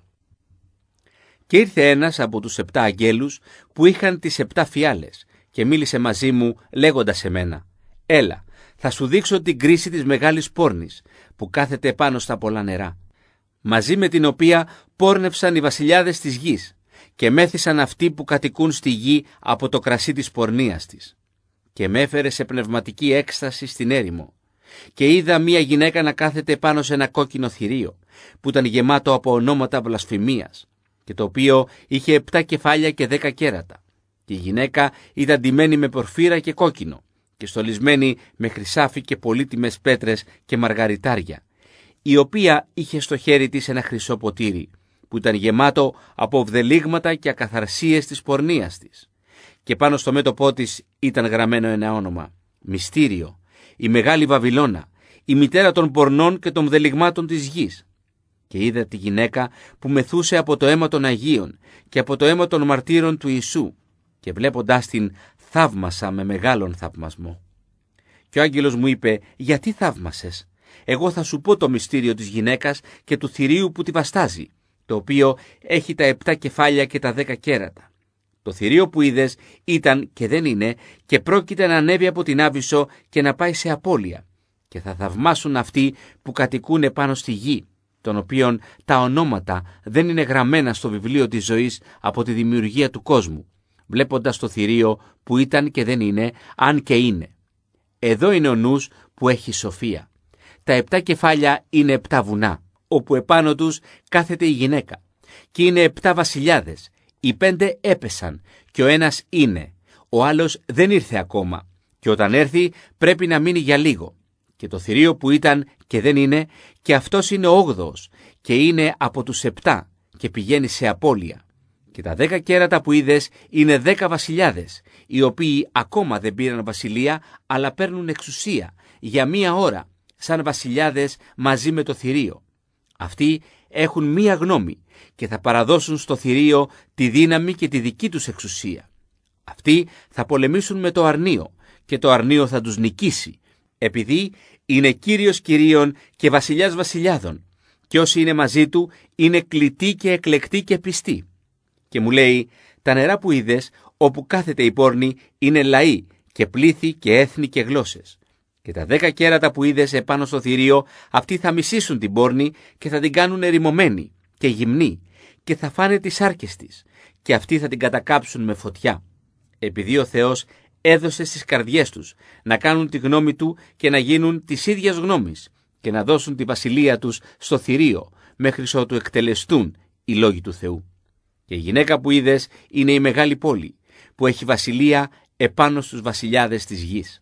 Και ήρθε ένας από τους επτά αγγέλους που είχαν τις επτά φιάλες και μίλησε μαζί μου λέγοντας σε μένα «Έλα, θα σου δείξω την κρίση της μεγάλης πόρνης που κάθεται πάνω στα πολλά νερά, μαζί με την οποία πόρνευσαν οι βασιλιάδες της γης και μέθησαν αυτοί που κατοικούν στη γη από το κρασί της πορνείας της. Και με έφερε σε πνευματική έκσταση στην έρημο. Και είδα μία γυναίκα να κάθεται πάνω σε ένα κόκκινο θηρίο, που ήταν γεμάτο από ονόματα βλασφημίας, και το οποίο είχε επτά κεφάλια και δέκα κέρατα. Και η γυναίκα ήταν ντυμένη με πορφύρα και κόκκινο, και στολισμένη με χρυσάφι και πολύτιμες πέτρες και μαργαριτάρια, η οποία είχε στο χέρι της ένα χρυσό ποτήρι, που ήταν γεμάτο από βδελίγματα και ακαθαρσίες της πορνείας της. Και πάνω στο μέτωπό της ήταν γραμμένο ένα όνομα, Μυστήριο, η Μεγάλη Βαβυλώνα, η μητέρα των πορνών και των βδελιγμάτων της γης. Και είδα τη γυναίκα που μεθούσε από το αίμα των Αγίων και από το αίμα των μαρτύρων του Ιησού, και βλέποντάς την θαύμασα με μεγάλον θαυμασμό. Και ο άγγελος μου είπε «Γιατί θαύμασες? Εγώ θα σου πω το μυστήριο της γυναίκας και του θηρίου που τη βαστάζει, το οποίο έχει τα επτά κεφάλια και τα δέκα κέρατα. Το θηρίο που είδες ήταν και δεν είναι, και πρόκειται να ανέβει από την Άβυσσο και να πάει σε απώλεια, και θα θαυμάσουν αυτοί που κατοικούν επάνω στη γη, των οποίων τα ονόματα δεν είναι γραμμένα στο βιβλίο της ζωής από τη δημιουργία του κόσμου, βλέποντας το θηρίο που ήταν και δεν είναι, αν και είναι. Εδώ είναι ο νους που έχει σοφία. Τα επτά κεφάλια είναι επτά βουνά, όπου επάνω τους κάθεται η γυναίκα, και είναι επτά βασιλιάδες. Οι πέντε έπεσαν και ο ένας είναι, ο άλλος δεν ήρθε ακόμα, και όταν έρθει πρέπει να μείνει για λίγο. Και το θηρίο που ήταν και δεν είναι, και αυτός είναι ο όγδοος και είναι από τους επτά και πηγαίνει σε απώλεια. Και τα δέκα κέρατα που είδες είναι δέκα βασιλιάδες, οι οποίοι ακόμα δεν πήραν βασιλεία, αλλά παίρνουν εξουσία για μία ώρα, σαν βασιλιάδες μαζί με το θηρίο. Αυτοί έχουν μία γνώμη και θα παραδώσουν στο θηρίο τη δύναμη και τη δική τους εξουσία. Αυτοί θα πολεμήσουν με το αρνείο και το αρνείο θα τους νικήσει, επειδή είναι Κύριος Κυρίων και Βασιλιάς Βασιλιάδων, και όσοι είναι μαζί του είναι κλητοί και εκλεκτοί και πιστοί. Και μου λέει, τα νερά που είδες όπου κάθεται η πόρνη είναι λαοί και πλήθη και έθνη και γλώσσες. Και τα δέκα κέρατα που είδες επάνω στο θηρίο, αυτοί θα μισήσουν την πόρνη και θα την κάνουν ερημωμένη και γυμνή, και θα φάνε τις σάρκες της, και αυτοί θα την κατακάψουν με φωτιά. Επειδή ο Θεός έδωσε στις καρδιές τους να κάνουν τη γνώμη του και να γίνουν της ίδιας γνώμης, και να δώσουν τη βασιλεία τους στο θηρίο, μέχρι ότου εκτελεστούν οι λόγοι του Θεού. Και η γυναίκα που είδες είναι η μεγάλη πόλη, που έχει βασιλεία επάνω στους βασιλιάδες της γης.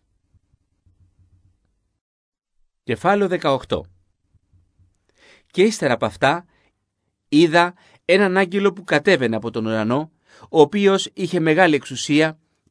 Κεφάλαιο δεκαοκτώ. Και ύστερα από αυτά είδα έναν άγγελο που κατέβαινε από τον ουρανό, ο οποίος είχε μεγάλη εξουσία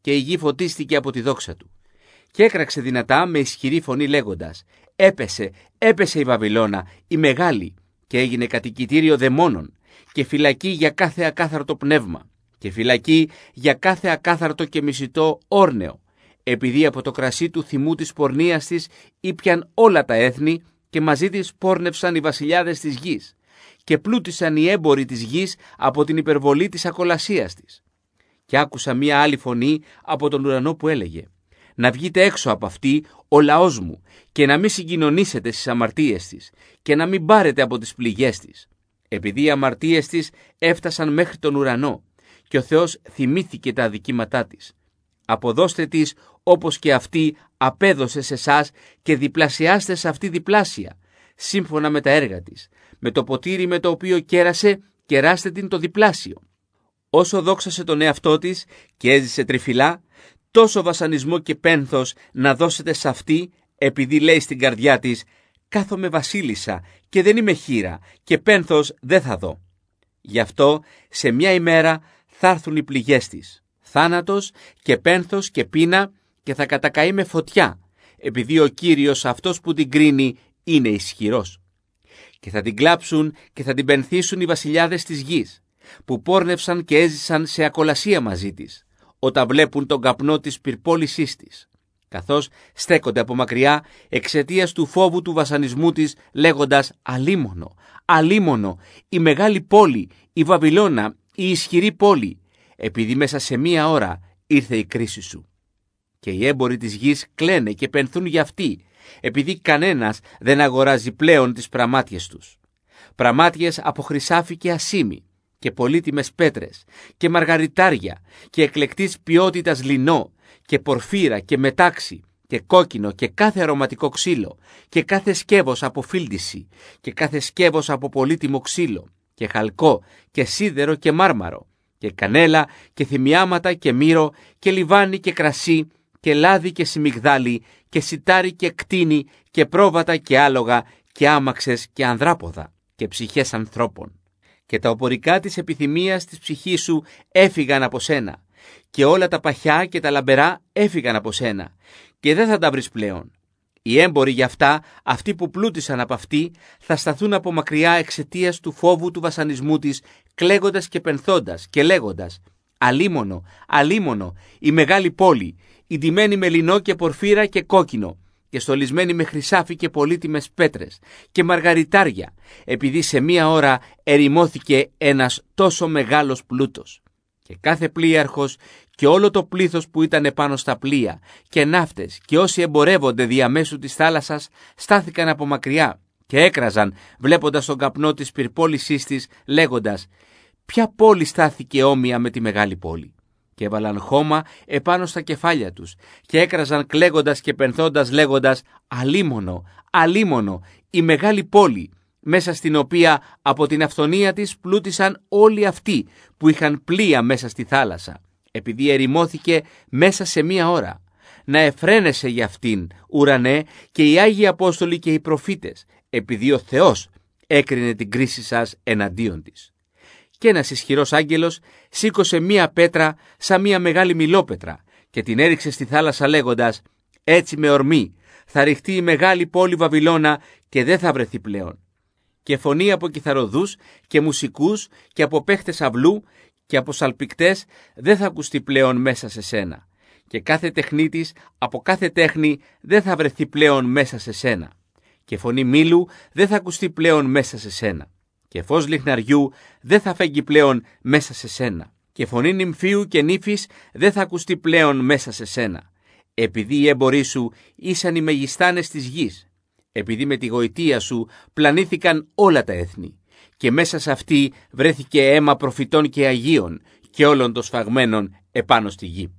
και η γη φωτίστηκε από τη δόξα του. Και έκραξε δυνατά με ισχυρή φωνή λέγοντας: «Έπεσε, έπεσε η Βαβυλώνα, η μεγάλη, και έγινε κατοικητήριο δαιμόνων, και φυλακή για κάθε ακάθαρτο πνεύμα, και φυλακή για κάθε ακάθαρτο και μισητό όρνεο, επειδή από το κρασί του θυμού της πορνείας της ήπιαν όλα τα έθνη, και μαζί της πόρνευσαν οι βασιλιάδες της γης, και πλούτησαν οι έμποροι της γης από την υπερβολή της ακολασίας της». Και άκουσα μία άλλη φωνή από τον ουρανό που έλεγε: «Να βγείτε έξω από αυτή, ο λαός μου, και να μην συγκοινωνήσετε στις αμαρτίες της, και να μην πάρετε από τις πληγές της, επειδή οι αμαρτίες της έφτασαν μέχρι τον ουρανό, και ο Θεός θυμήθηκε τα αδικήματά της. Αποδώστε της όπως και αυτή απέδωσε σε εσάς, και διπλασιάστε σε αυτή διπλάσια, σύμφωνα με τα έργα της. Με το ποτήρι με το οποίο κέρασε, κεράστε την το διπλάσιο. Όσο δόξασε τον εαυτό της και έζησε τριφυλά, τόσο βασανισμό και πένθος να δώσετε σε αυτή, επειδή λέει στην καρδιά της: «Κάθομαι βασίλισσα και δεν είμαι χήρα, και πένθος δεν θα δω». Γι' αυτό σε μια ημέρα θα έρθουν οι πληγές της, θάνατος και πένθος και πείνα, και θα κατακαεί με φωτιά, επειδή ο Κύριος αυτός που την κρίνει είναι ισχυρός. Και θα την κλάψουν και θα την πενθήσουν οι βασιλιάδες της γης, που πόρνευσαν και έζησαν σε ακολασία μαζί της, όταν βλέπουν τον καπνό της πυρπόλησής της, καθώς στέκονται από μακριά εξαιτίας του φόβου του βασανισμού της, λέγοντας: «Αλίμονο, αλίμονο, η μεγάλη πόλη, η Βαβυλώνα, η ισχυρή πόλη, επειδή μέσα σε μία ώρα ήρθε η κρίση σου». Και οι έμποροι της γης κλαίνε και πενθούν για αυτή, επειδή κανένας δεν αγοράζει πλέον τις πραμάτιες τους. Πραμάτιες από χρυσάφι και ασήμι, και πολύτιμες πέτρες, και μαργαριτάρια, και εκλεκτής ποιότητας λινό, και πορφύρα και μετάξι, και κόκκινο, και κάθε αρωματικό ξύλο, και κάθε σκεύος από φίλτιση, και κάθε σκεύος από πολύτιμο ξύλο, και χαλκό, και σίδερο, και μάρμαρο, και κανέλα, και θυμιάματα, και μύρο, και λιβάνι, και κρασί, και λάδι, και σιμιγδάλι, και σιτάρι, και κτίνη, και πρόβατα, και άλογα, και άμαξες, και ανδράποδα, και ψυχές ανθρώπων. Και τα οπωρικά της επιθυμίας της ψυχής σου έφυγαν από σένα, και όλα τα παχιά και τα λαμπερά έφυγαν από σένα, και δεν θα τα βρεις πλέον. Οι έμποροι γι' αυτά, αυτοί που πλούτησαν από αυτή, θα σταθούν από μακριά εξαιτίας του φόβου του βασανισμού της, κλαίγοντας και πενθώντας και λέγοντας: «Αλίμονο, αλίμονο, η μεγάλη πόλη, η ντυμένη με λινό και πορφύρα και κόκκινο, και στολισμένη με χρυσάφι και πολύτιμες πέτρες και μαργαριτάρια, επειδή σε μία ώρα ερημώθηκε ένας τόσο μεγάλος πλούτος». Και κάθε πλοίαρχος και όλο το πλήθος που ήταν επάνω στα πλοία, και ναύτες και όσοι εμπορεύονται διαμέσου της θάλασσας, στάθηκαν από μακριά και έκραζαν βλέποντας τον καπνό της πυρπόλησής της, λέγοντας: «Ποια πόλη στάθηκε όμοια με τη μεγάλη πόλη?» Και έβαλαν χώμα επάνω στα κεφάλια τους και έκραζαν κλαίγοντας και πενθώντας, λέγοντας: «Αλίμονο, αλίμονο, η μεγάλη πόλη, μέσα στην οποία από την αυθονία της πλούτησαν όλοι αυτοί που είχαν πλοία μέσα στη θάλασσα, επειδή ερημώθηκε μέσα σε μία ώρα. Να εφραίνεσαι για αυτήν, ουρανέ, και οι Άγιοι Απόστολοι και οι προφήτες, επειδή ο Θεός έκρινε την κρίση σας εναντίον της». Και ένας ισχυρός άγγελος σήκωσε μία πέτρα σαν μία μεγάλη μιλόπετρα και την έριξε στη θάλασσα, λέγοντας: «Έτσι με ορμή θα ρηχτεί η μεγάλη πόλη Βαβυλώνα και δεν θα βρεθεί πλέον. Και φωνή από κιθαροδούς και μουσικούς και από παίχτες αυλού και από σαλπικτές δεν θα ακουστεί πλέον μέσα σε σένα. Και κάθε τεχνίτης από κάθε τέχνη δεν θα βρεθεί πλέον μέσα σε σένα. Και φωνή μήλου δεν θα ακουστεί πλέον μέσα σε σένα. Και φως λιχναριού δεν θα φέγγει πλέον μέσα σε σένα. Και φωνή νυμφίου και νύφης δεν θα ακουστεί πλέον μέσα σε σένα. Επειδή οι έμποροι σου ήσαν οι μεγιστάνες της γης. Επειδή με τη γοητεία σου πλανήθηκαν όλα τα έθνη. Και μέσα σε αυτή βρέθηκε αίμα προφητών και αγίων και όλων των σφαγμένων επάνω στη γη.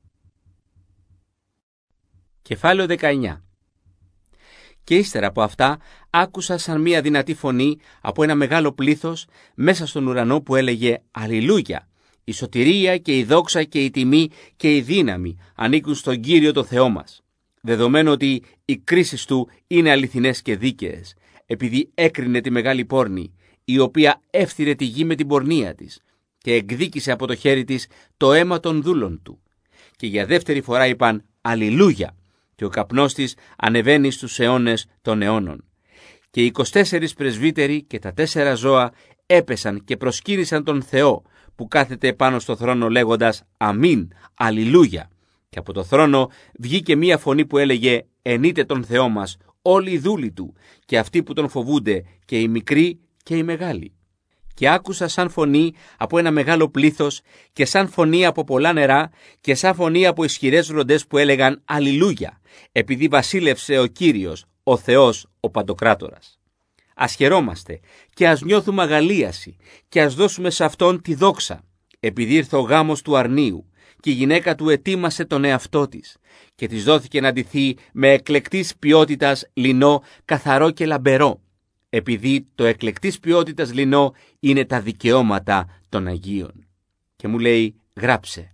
Κεφάλαιο δεκαεννιά. Και ύστερα από αυτά άκουσα σαν μία δυνατή φωνή από ένα μεγάλο πλήθος μέσα στον ουρανό που έλεγε: «Αλληλούια! Η σωτηρία και η δόξα και η τιμή και η δύναμη ανήκουν στον Κύριο το Θεό μας. Δεδομένου ότι οι κρίσεις του είναι αληθινές και δίκαιες, επειδή έκρινε τη μεγάλη πόρνη, η οποία έφθυρε τη γη με την πορνεία της και εκδίκησε από το χέρι της το αίμα των δούλων του. και για δεύτερη φορά είπαν «Αλληλούια» και ο καπνός της ανεβαίνει στους αιώνες των αιώνων. Και οι είκοσι τέσσερις πρεσβύτεροι και τα τέσσερα ζώα έπεσαν και προσκύνησαν τον Θεό που κάθεται πάνω στο θρόνο λέγοντας «Αμήν, Αλληλούια». Και από το θρόνο βγήκε μία φωνή που έλεγε «Ενείτε τον Θεό μας, όλοι οι δούλοι του και αυτοί που τον φοβούνται και οι μικροί και οι μεγάλοι». Και άκουσα σαν φωνή από ένα μεγάλο πλήθος και σαν φωνή από πολλά νερά και σαν φωνή από ισχυρές βροντές που έλεγαν «Αλληλούια», επειδή βασίλευσε ο Κύριος, ο Θεός, ο Παντοκράτορας. Ας χαιρόμαστε και ας νιώθουμε αγαλίαση και ας δώσουμε σε Αυτόν τη δόξα, επειδή ήρθε ο γάμος του αρνίου και η γυναίκα του ετοίμασε τον εαυτό της και της δόθηκε να ντυθεί με εκλεκτής ποιότητας λινό καθαρό και λαμπερό, επειδή το εκλεκτής ποιότητας λινό είναι τα δικαιώματα των Αγίων. Και μου λέει «Γράψε,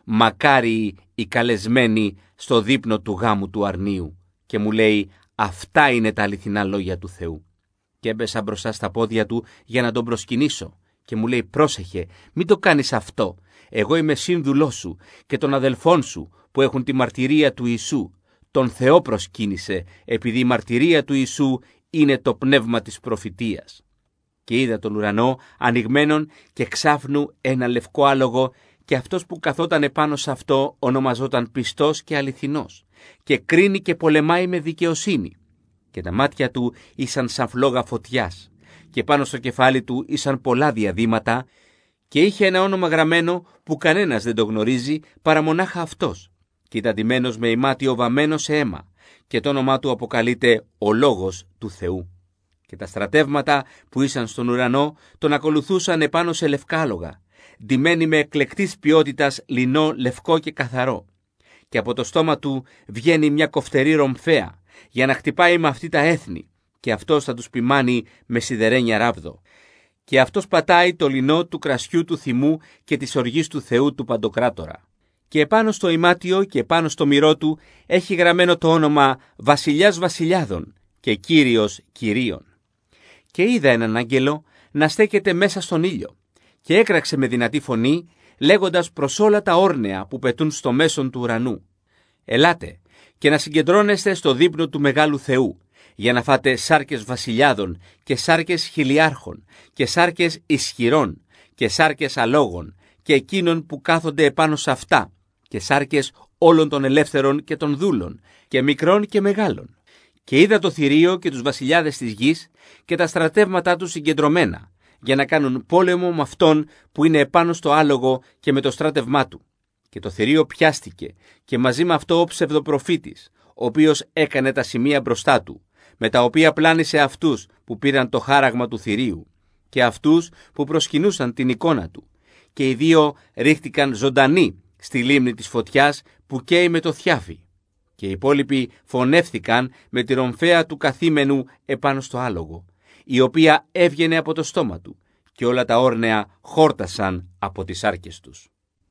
μακάρι οι καλεσμένοι στο δείπνο του γάμου του αρνίου». Και μου λέει «Αυτά είναι τα αληθινά λόγια του Θεού». Και έπεσα μπροστά στα πόδια του για να τον προσκυνήσω. Και μου λέει «Πρόσεχε, μην το κάνεις αυτό. Εγώ είμαι σύνδουλός σου και των αδελφών σου που έχουν τη μαρτυρία του Ιησού. Τον Θεό προσκύνησε, επειδή η μαρτυρία του Ιησού είναι το πνεύμα της προφητείας». Και είδα τον ουρανό ανοιγμένον και ξάφνου ένα λευκό άλογο και αυτός που καθόταν επάνω σε αυτό ονομαζόταν πιστός και αληθινός και κρίνει και πολεμάει με δικαιοσύνη. Και τα μάτια του ήσαν σαν φλόγα φωτιάς και πάνω στο κεφάλι του ήσαν πολλά διαδήματα και είχε ένα όνομα γραμμένο που κανένας δεν το γνωρίζει παρά μονάχα αυτός. Και ήταν ντυμένος με ημάτιο βαμμένο σε αίμα και το όνομά του αποκαλείται ο Λόγος του Θεού. Και τα στρατεύματα που ήσαν στον ουρανό τον ακολουθούσαν επάνω σε λευκά άλογα, ντυμένοι με εκλεκτής ποιότητας λινό λευκό και καθαρό. Και από το στόμα του βγαίνει μια κοφτερή ρομφαία για να χτυπάει με αυτή τα έθνη και αυτός θα τους ποιμάνει με σιδερένια ράβδο. Και αυτός πατάει το λινό του κρασιού του θυμού και της οργής του Θεού του Παντοκράτορα. Και επάνω στο ημάτιο και επάνω στο μυρό του έχει γραμμένο το όνομα Βασιλιάς Βασιλιάδων και Κύριος Κυρίων. Και είδα έναν άγγελο να στέκεται μέσα στον ήλιο και έκραξε με δυνατή φωνή λέγοντας προς όλα τα όρνεα που πετούν στο μέσον του ουρανού «Ελάτε και να συγκεντρώνεστε στο δείπνο του Μεγάλου Θεού για να φάτε σάρκες βασιλιάδων και σάρκες χιλιάρχων και σάρκες ισχυρών και σάρκες αλόγων και εκείνων που κάθονται επάνω σε αυτά και σάρκες όλων των ελεύθερων και των δούλων και μικρών και μεγάλων». Και είδα το θηρίο και τους βασιλιάδες της γης και τα στρατεύματά τους συγκεντρωμένα για να κάνουν πόλεμο με αυτόν που είναι επάνω στο άλογο και με το στράτευμά του. Και το θηρίο πιάστηκε και μαζί με αυτό ο ψευδοπροφήτης, ο οποίος έκανε τα σημεία μπροστά του, με τα οποία πλάνησε αυτούς που πήραν το χάραγμα του θηρίου και αυτούς που προσκυνούσαν την εικόνα του. Και οι δύο ρίχτηκαν ζωντανοί στη λίμνη της φωτιάς που καίει με το θιάφι. Και οι υπόλοιποι φωνεύθηκαν με τη ρομφαία του καθήμενου επάνω στο άλογο, η οποία έβγαινε από το στόμα του, και όλα τα όρνεα χόρτασαν από τις άρκες τους.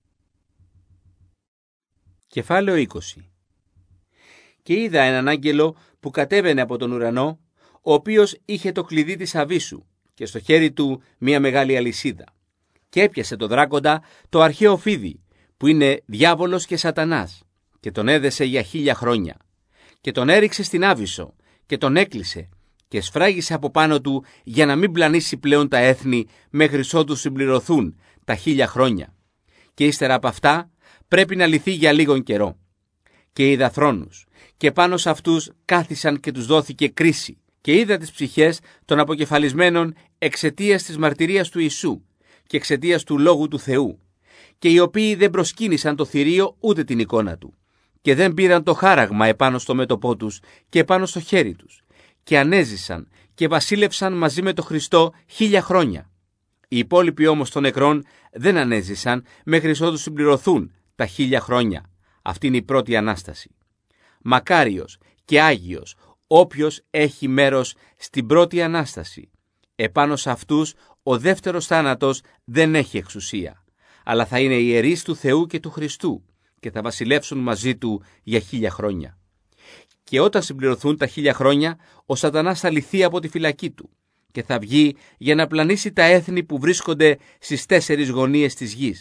Κεφάλαιο είκοσι. Και είδα έναν άγγελο που κατέβαινε από τον ουρανό, ο οποίος είχε το κλειδί της αβύσσου και στο χέρι του μία μεγάλη αλυσίδα. Και έπιασε το δράκοντα, το αρχαίο φίδι, που είναι διάβολος και σατανάς, και τον έδεσε για χίλια χρόνια. Και τον έριξε στην άβυσσο και τον έκλεισε και σφράγισε από πάνω του για να μην πλανήσει πλέον τα έθνη μέχρι ότου συμπληρωθούν τα χίλια χρόνια. Και ύστερα από αυτά πρέπει να λυθεί για λίγον καιρό. Και είδα θρόνους και πάνω σε αυτούς κάθισαν και τους δόθηκε κρίση. Και είδα τις ψυχές των αποκεφαλισμένων εξαιτίας της μαρτυρίας του Ιησού και εξαιτίας του Λόγου του Θεού, και οι οποίοι δεν προσκύνησαν το θηρίο ούτε την εικόνα του, και δεν πήραν το χάραγμα επάνω στο μέτωπό τους και επάνω στο χέρι τους, και ανέζησαν και βασίλευσαν μαζί με τον Χριστό χίλια χρόνια. Οι υπόλοιποι όμως των νεκρών δεν ανέζησαν μέχρι ότου συμπληρωθούν τα χίλια χρόνια. Αυτή είναι η πρώτη Ανάσταση. Μακάριος και Άγιος όποιος έχει μέρος στην πρώτη Ανάσταση. Επάνω σε αυτούς ο δεύτερος θάνατος δεν έχει εξουσία, αλλά θα είναι ιερείς του Θεού και του Χριστού και θα βασιλεύσουν μαζί του για χίλια χρόνια. Και όταν συμπληρωθούν τα χίλια χρόνια, ο σατανάς θα λυθεί από τη φυλακή του και θα βγει για να πλανήσει τα έθνη που βρίσκονται στις τέσσερις γωνίες της γης,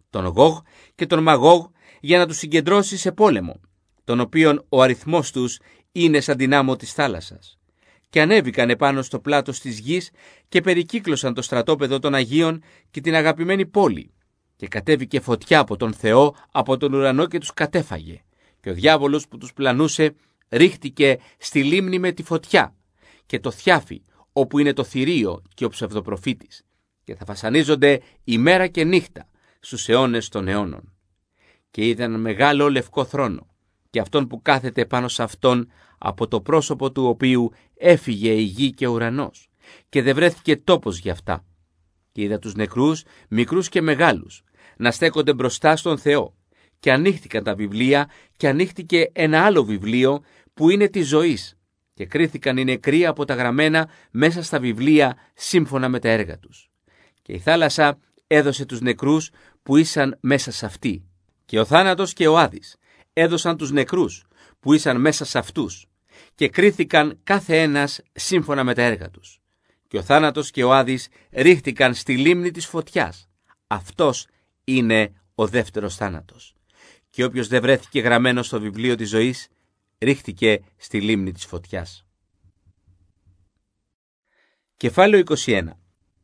τον Γόγ και τον Μαγόγ, για να τους συγκεντρώσει σε πόλεμο, τον οποίον ο αριθμός τους είναι σαν την άμμο της θάλασσας. Και ανέβηκαν επάνω στο πλάτος της γης και περικύκλωσαν το στρατόπεδο των Αγίων και την αγαπημένη πόλη. Και κατέβηκε φωτιά από τον Θεό από τον ουρανό και τους κατέφαγε. Και ο διάβολος που τους πλανούσε ρίχτηκε στη λίμνη με τη φωτιά και το θιάφι, όπου είναι το θηρίο και ο ψευδοπροφήτης. Και θα βασανίζονται ημέρα και νύχτα στους αιώνες των αιώνων. Και είδα ένα μεγάλο λευκό θρόνο, και αυτόν που κάθεται πάνω σε αυτόν, από το πρόσωπο του οποίου έφυγε η γη και ο ουρανός, και δεν βρέθηκε τόπος για αυτά. Και είδα τους νεκρούς, μικρούς και μεγάλους, να στέκονται μπροστά στον Θεό, και ανοίχτηκαν τα βιβλία, και ανοίχτηκε ένα άλλο βιβλίο που είναι της ζωής, και κρίθηκαν οι νεκροί από τα γραμμένα μέσα στα βιβλία σύμφωνα με τα έργα τους. Και η θάλασσα έδωσε τους νεκρούς που ήσαν μέσα σε αυτή, και ο θάνατος και ο Άδης έδωσαν τους νεκρούς που ήσαν μέσα σε αυτούς, και κρίθηκαν κάθε ένας σύμφωνα με τα έργα τους. Και ο θάνατος και ο Άδης ρίχτηκαν στη λίμνη της φωτιάς. Αυτός είναι ο δεύτερος θάνατος. Και όποιος δεν βρέθηκε γραμμένος στο βιβλίο της ζωής, ρίχτηκε στη λίμνη της φωτιάς. Κεφάλαιο είκοσι ένα.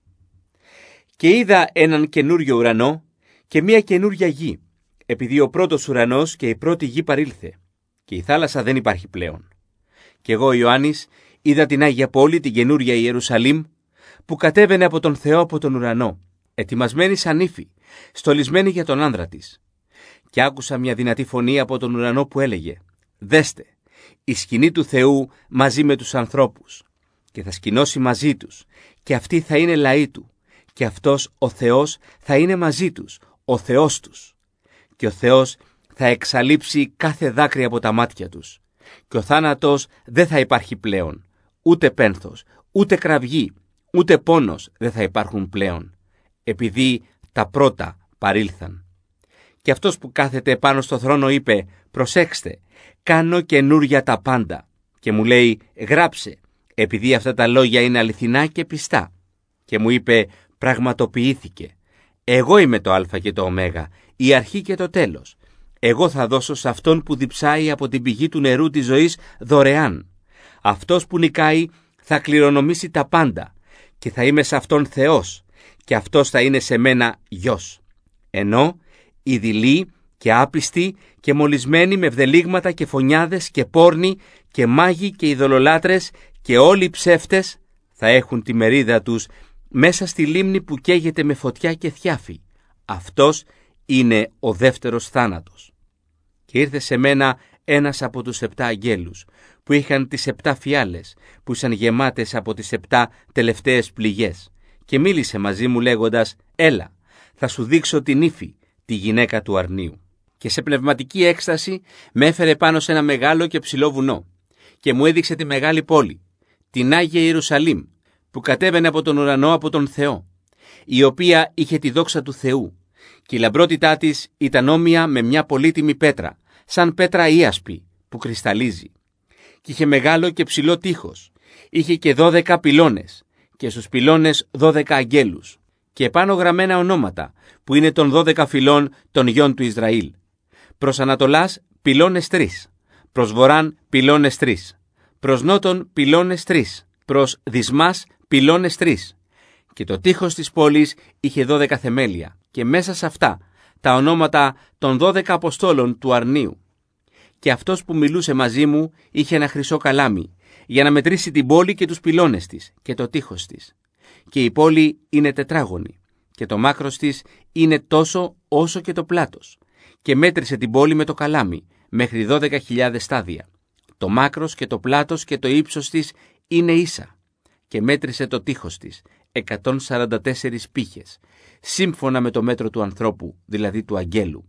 Και είδα έναν καινούριο ουρανό και μία καινούρια γη, επειδή ο πρώτος ουρανός και η πρώτη γη παρήλθε, και η θάλασσα δεν υπάρχει πλέον. Και εγώ, Ιωάννης, είδα την Άγια Πόλη, την καινούρια Ιερουσαλήμ, που κατέβαινε από τον Θεό από τον ουρανό, ετοιμασμένη σαν ύφη, στολισμένη για τον άνδρα της. Και άκουσα μια δυνατή φωνή από τον ουρανό που έλεγε: «Δέστε, η σκηνή του Θεού μαζί με τους ανθρώπους, και θα σκηνώσει μαζί τους, και αυτοί θα είναι λαοί του, και αυτός ο Θεός θα είναι μαζί τους, ο Θεός τους. Και ο Θεός θα εξαλείψει κάθε δάκρυ από τα μάτια τους, και ο θάνατος δεν θα υπάρχει πλέον, ούτε πένθος, ούτε κραυγή, ούτε πόνος δεν θα υπάρχουν πλέον, επειδή τα πρώτα παρήλθαν». Και αυτός που κάθεται πάνω στο θρόνο είπε: «Προσέξτε, κάνω καινούρια τα πάντα». Και μου λέει: «Γράψε, επειδή αυτά τα λόγια είναι αληθινά και πιστά». Και μου είπε: «Πραγματοποιήθηκε. Εγώ είμαι το Α και το Ω, η αρχή και το τέλος. Εγώ θα δώσω σε αυτόν που διψάει από την πηγή του νερού της ζωής δωρεάν. Αυτός που νικάει θα κληρονομήσει τα πάντα, και θα είμαι σε αυτόν Θεός, και αυτός θα είναι σε μένα γιος. Ενώ οι δειλοί και άπιστοι και μολυσμένοι με βδελίγματα και φωνιάδες και πόρνοι και μάγοι και ειδωλολάτρες και όλοι οι ψεύτες θα έχουν τη μερίδα τους μέσα στη λίμνη που καίγεται με φωτιά και θιάφη. Αυτός είναι ο δεύτερος θάνατος». Και ήρθε σε μένα ένας από τους επτά αγγέλους, που είχαν τις επτά φιάλες, που ήσαν γεμάτες από τις επτά τελευταίες πληγές, και μίλησε μαζί μου λέγοντας: «Έλα, θα σου δείξω την ύφη, τη γυναίκα του αρνίου». Και σε πνευματική έκσταση με έφερε πάνω σε ένα μεγάλο και ψηλό βουνό, και μου έδειξε τη μεγάλη πόλη, την Άγια Ιερουσαλήμ, που κατέβαινε από τον ουρανό από τον Θεό, η οποία είχε τη δόξα του Θεού, και η λαμπρότητά της ήταν όμοια με μια πολύτιμη πέτρα, σαν πέτρα ίασπη που κρυσταλλίζει. Και είχε μεγάλο και ψηλό τείχος, είχε και δώδεκα πυλώνες, και στους πυλώνες δώδεκα αγγέλους, και επάνω γραμμένα ονόματα, που είναι των δώδεκα φυλών των γιών του Ισραήλ. Προς Ανατολάς πυλώνες τρεις, προς Βορράν πυλώνες τρεις, προς Νότον πυλώνες τρεις, προς Δυσμάς πυλώνες τρεις. Και το τείχος της πόλης είχε δώδεκα θεμέλια, και μέσα σε αυτά τα ονόματα των δώδεκα αποστόλων του αρνίου. Και αυτός που μιλούσε μαζί μου είχε ένα χρυσό καλάμι, για να μετρήσει την πόλη και τους πυλώνες της και το τείχος της. Και η πόλη είναι τετράγωνη, και το μάκρος της είναι τόσο όσο και το πλάτος. Και μέτρησε την πόλη με το καλάμι μέχρι δώδεκα χιλιάδες στάδια. Το μάκρος και το πλάτος και το ύψος της είναι ίσα. Και μέτρησε το τείχος της εκατόν σαράντα τέσσερις πύχες, σύμφωνα με το μέτρο του ανθρώπου, δηλαδή του αγγέλου.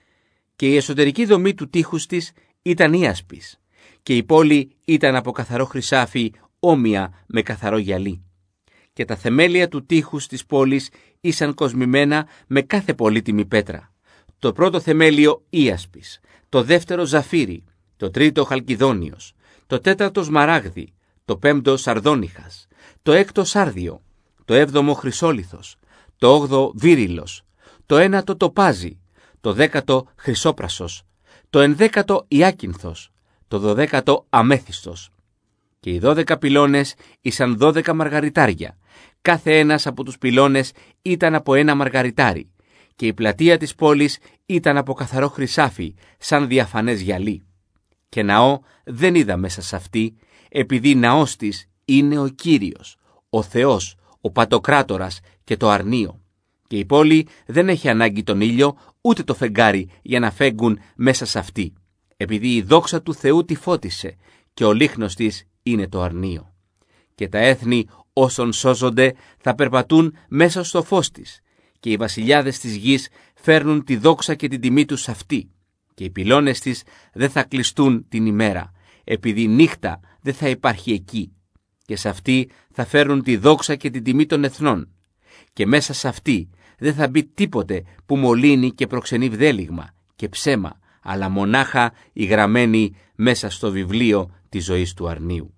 Και η εσωτερική δομή του τείχους της ήταν ίασπης, και η πόλη ήταν από καθαρό χρυσάφι, όμοια με καθαρό γυαλί. Και τα θεμέλια του τείχους της πόλης ήσαν κοσμημένα με κάθε πολύτιμη πέτρα. Το πρώτο θεμέλιο ίασπης, το δεύτερο ζαφύρι, το τρίτο χαλκιδόνιος, το τέταρτο σμαράγδι, το πέμπτο σαρδόνιχας, το έκτο σάρδιο, το έβδομο χρυσόλιθος, το όγδοο βύριλος, το ένα το τοπάζι, το δέκατο χρυσόπρασος, το ενδέκατο ιάκυνθος, το δωδέκατο αμέθιστος. Και οι δώδεκα πυλώνες ήσαν δώδεκα μαργαριτάρια, κάθε ένας από τους πυλώνες ήταν από ένα μαργαριτάρι, και η πλατεία της πόλης ήταν από καθαρό χρυσάφι, σαν διαφανές γυαλί. Και ναό δεν είδα μέσα σε αυτή, επειδή ναός της είναι ο Κύριος, ο Θεός, ο Παντοκράτορας και το αρνείο. Και η πόλη δεν έχει ανάγκη τον ήλιο, ούτε το φεγγάρι για να φέγγουν μέσα σε αυτή, επειδή η δόξα του Θεού τη φώτισε και ο λίχνος της είναι το αρνείο. Και τα έθνη όσων σώζονται θα περπατούν μέσα στο φως της, και οι βασιλιάδες της γης φέρνουν τη δόξα και την τιμή τους σε αυτή, και οι πυλώνες της δεν θα κλειστούν την ημέρα, επειδή νύχτα δεν θα υπάρχει εκεί, και σε αυτή θα φέρνουν τη δόξα και την τιμή των εθνών, και μέσα σε αυτή δεν θα μπει τίποτε που μολύνει και προξενεί βδέλιγμα και ψέμα, αλλά μονάχα οι γραμμένοι μέσα στο βιβλίο της ζωής του αρνίου.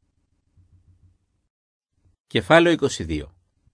Κεφάλαιο είκοσι δύο.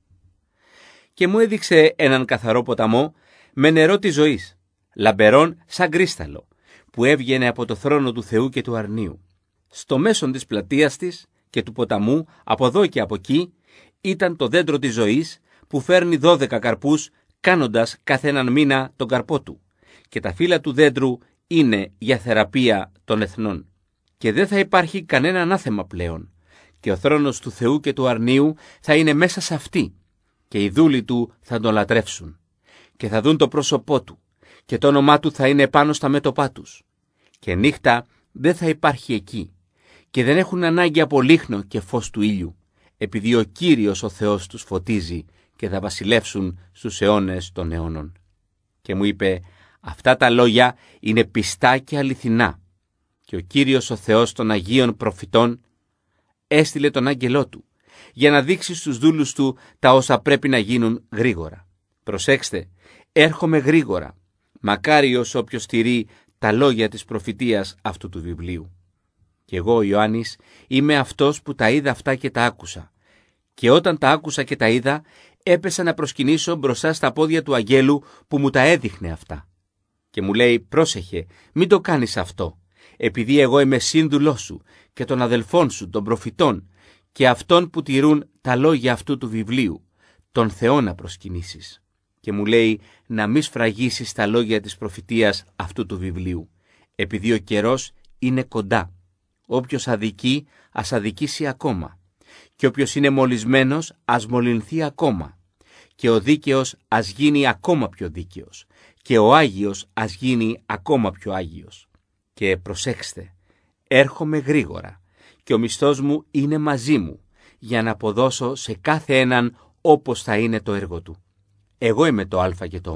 Και μου έδειξε έναν καθαρό ποταμό με νερό της ζωής, λαμπερόν σαν κρίσταλο, που έβγαινε από το θρόνο του Θεού και του αρνίου. Στο μέσον της πλατείας της και του ποταμού, από εδώ και από εκεί, ήταν το δέντρο της ζωής, που φέρνει δώδεκα καρπούς, κάνοντας κάθε έναν μήνα τον καρπό του, και τα φύλλα του δέντρου είναι για θεραπεία των εθνών. Και δεν θα υπάρχει κανένα ανάθεμα πλέον, και ο θρόνος του Θεού και του αρνίου θα είναι μέσα σε αυτή, και οι δούλοι του θα τον λατρεύσουν, και θα δουν το πρόσωπό του, και το όνομά του θα είναι πάνω στα μέτωπά τους. Και νύχτα δεν θα υπάρχει εκεί, και δεν έχουν ανάγκη από λίχνο και φως του ήλιου, επειδή ο Κύριος ο Θεός τους φωτίζει, και θα βασιλεύσουν στους αιώνες των αιώνων. Και μου είπε, αυτά τα λόγια είναι πιστά και αληθινά. Και ο Κύριος ο Θεός των Αγίων Προφητών έστειλε τον άγγελό του, για να δείξει στους δούλους του τα όσα πρέπει να γίνουν γρήγορα. Προσέξτε, έρχομαι γρήγορα. Μακάριος όποιος τηρεί τα λόγια της προφητείας αυτού του βιβλίου. Και εγώ, ο Ιωάννης, είμαι αυτός που τα είδα αυτά και τα άκουσα. Και όταν τα άκουσα και τα είδα, έπεσα να προσκυνήσω μπροστά στα πόδια του αγγέλου που μου τα έδειχνε αυτά. Και μου λέει, πρόσεχε, μην το κάνεις αυτό, επειδή εγώ είμαι σύνδουλός σου και των αδελφών σου, των προφητών, και αυτών που τηρούν τα λόγια αυτού του βιβλίου, τον Θεό να προσκυνήσεις. Και μου λέει, να μη σφραγίσεις τα λόγια της προφητείας αυτού του βιβλίου, επειδή ο καιρός είναι κοντά. Όποιος αδικεί, ας αδικήσει ακόμα. Και όποιος είναι μολυσμένος, ας μολυνθεί ακόμα. Και ο δίκαιος ας γίνει ακόμα πιο δίκαιος. Και ο Άγιος ας γίνει ακόμα πιο Άγιος. Και προσέξτε, έρχομαι γρήγορα, και ο μισθός μου είναι μαζί μου, για να αποδώσω σε κάθε έναν όπως θα είναι το έργο του. Εγώ είμαι το Α και το Ω,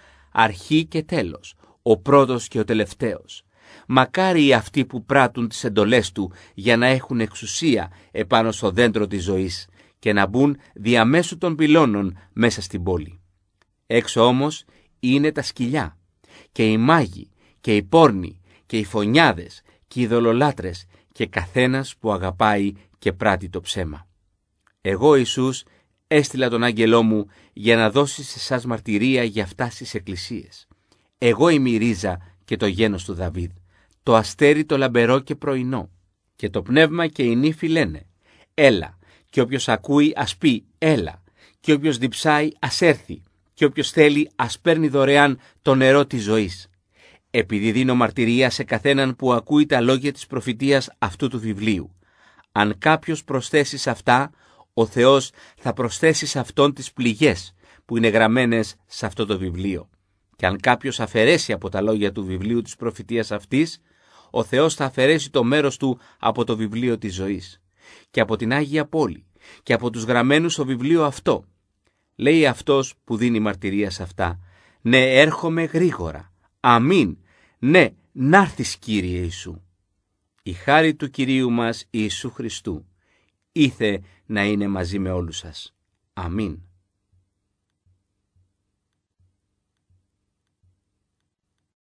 αρχή και τέλος, ο πρώτος και ο τελευταίος. Μακάρι αυτοί που πράττουν τις εντολές του για να έχουν εξουσία επάνω στο δέντρο της ζωής και να μπουν διαμέσου των πυλώνων μέσα στην πόλη. Έξω όμως είναι τα σκυλιά και οι μάγοι και οι πόρνοι και οι φωνιάδες και οι δολολάτρες και καθένας που αγαπάει και πράττει το ψέμα. Εγώ, Ιησούς, έστειλα τον άγγελό μου για να δώσει σε εσάς μαρτυρία για αυτά στις εκκλησίες. Εγώ είμαι η ρίζα και το γένος του Δαβίδ, το αστέρι το λαμπερό και πρωινό. Και το πνεύμα και η νύφη λένε, έλα, και όποιος ακούει ας πει, έλα, και όποιος διψάει ας έρθει, και όποιος θέλει ας παίρνει δωρεάν το νερό της ζωής. Επειδή δίνω μαρτυρία σε καθέναν που ακούει τα λόγια της προφητείας αυτού του βιβλίου. Αν κάποιος προσθέσει σε αυτά, ο Θεός θα προσθέσει σε αυτόν τις πληγές που είναι γραμμένες σε αυτό το βιβλίο. Και αν κάποιος αφαιρέσει από τα λόγια του βιβλίου της προφητείας αυτής, ο Θεός θα αφαιρέσει το μέρος του από το βιβλίο της ζωής και από την Άγια Πόλη και από τους γραμμένους στο βιβλίο αυτό. Λέει αυτός που δίνει μαρτυρία σε αυτά, ναι, έρχομαι γρήγορα. Αμήν. Ναι, να'ρθεις, Κύριε Ιησού. Η χάρη του Κυρίου μας Ιησού Χριστού ήθε να είναι μαζί με όλους σας. Αμήν.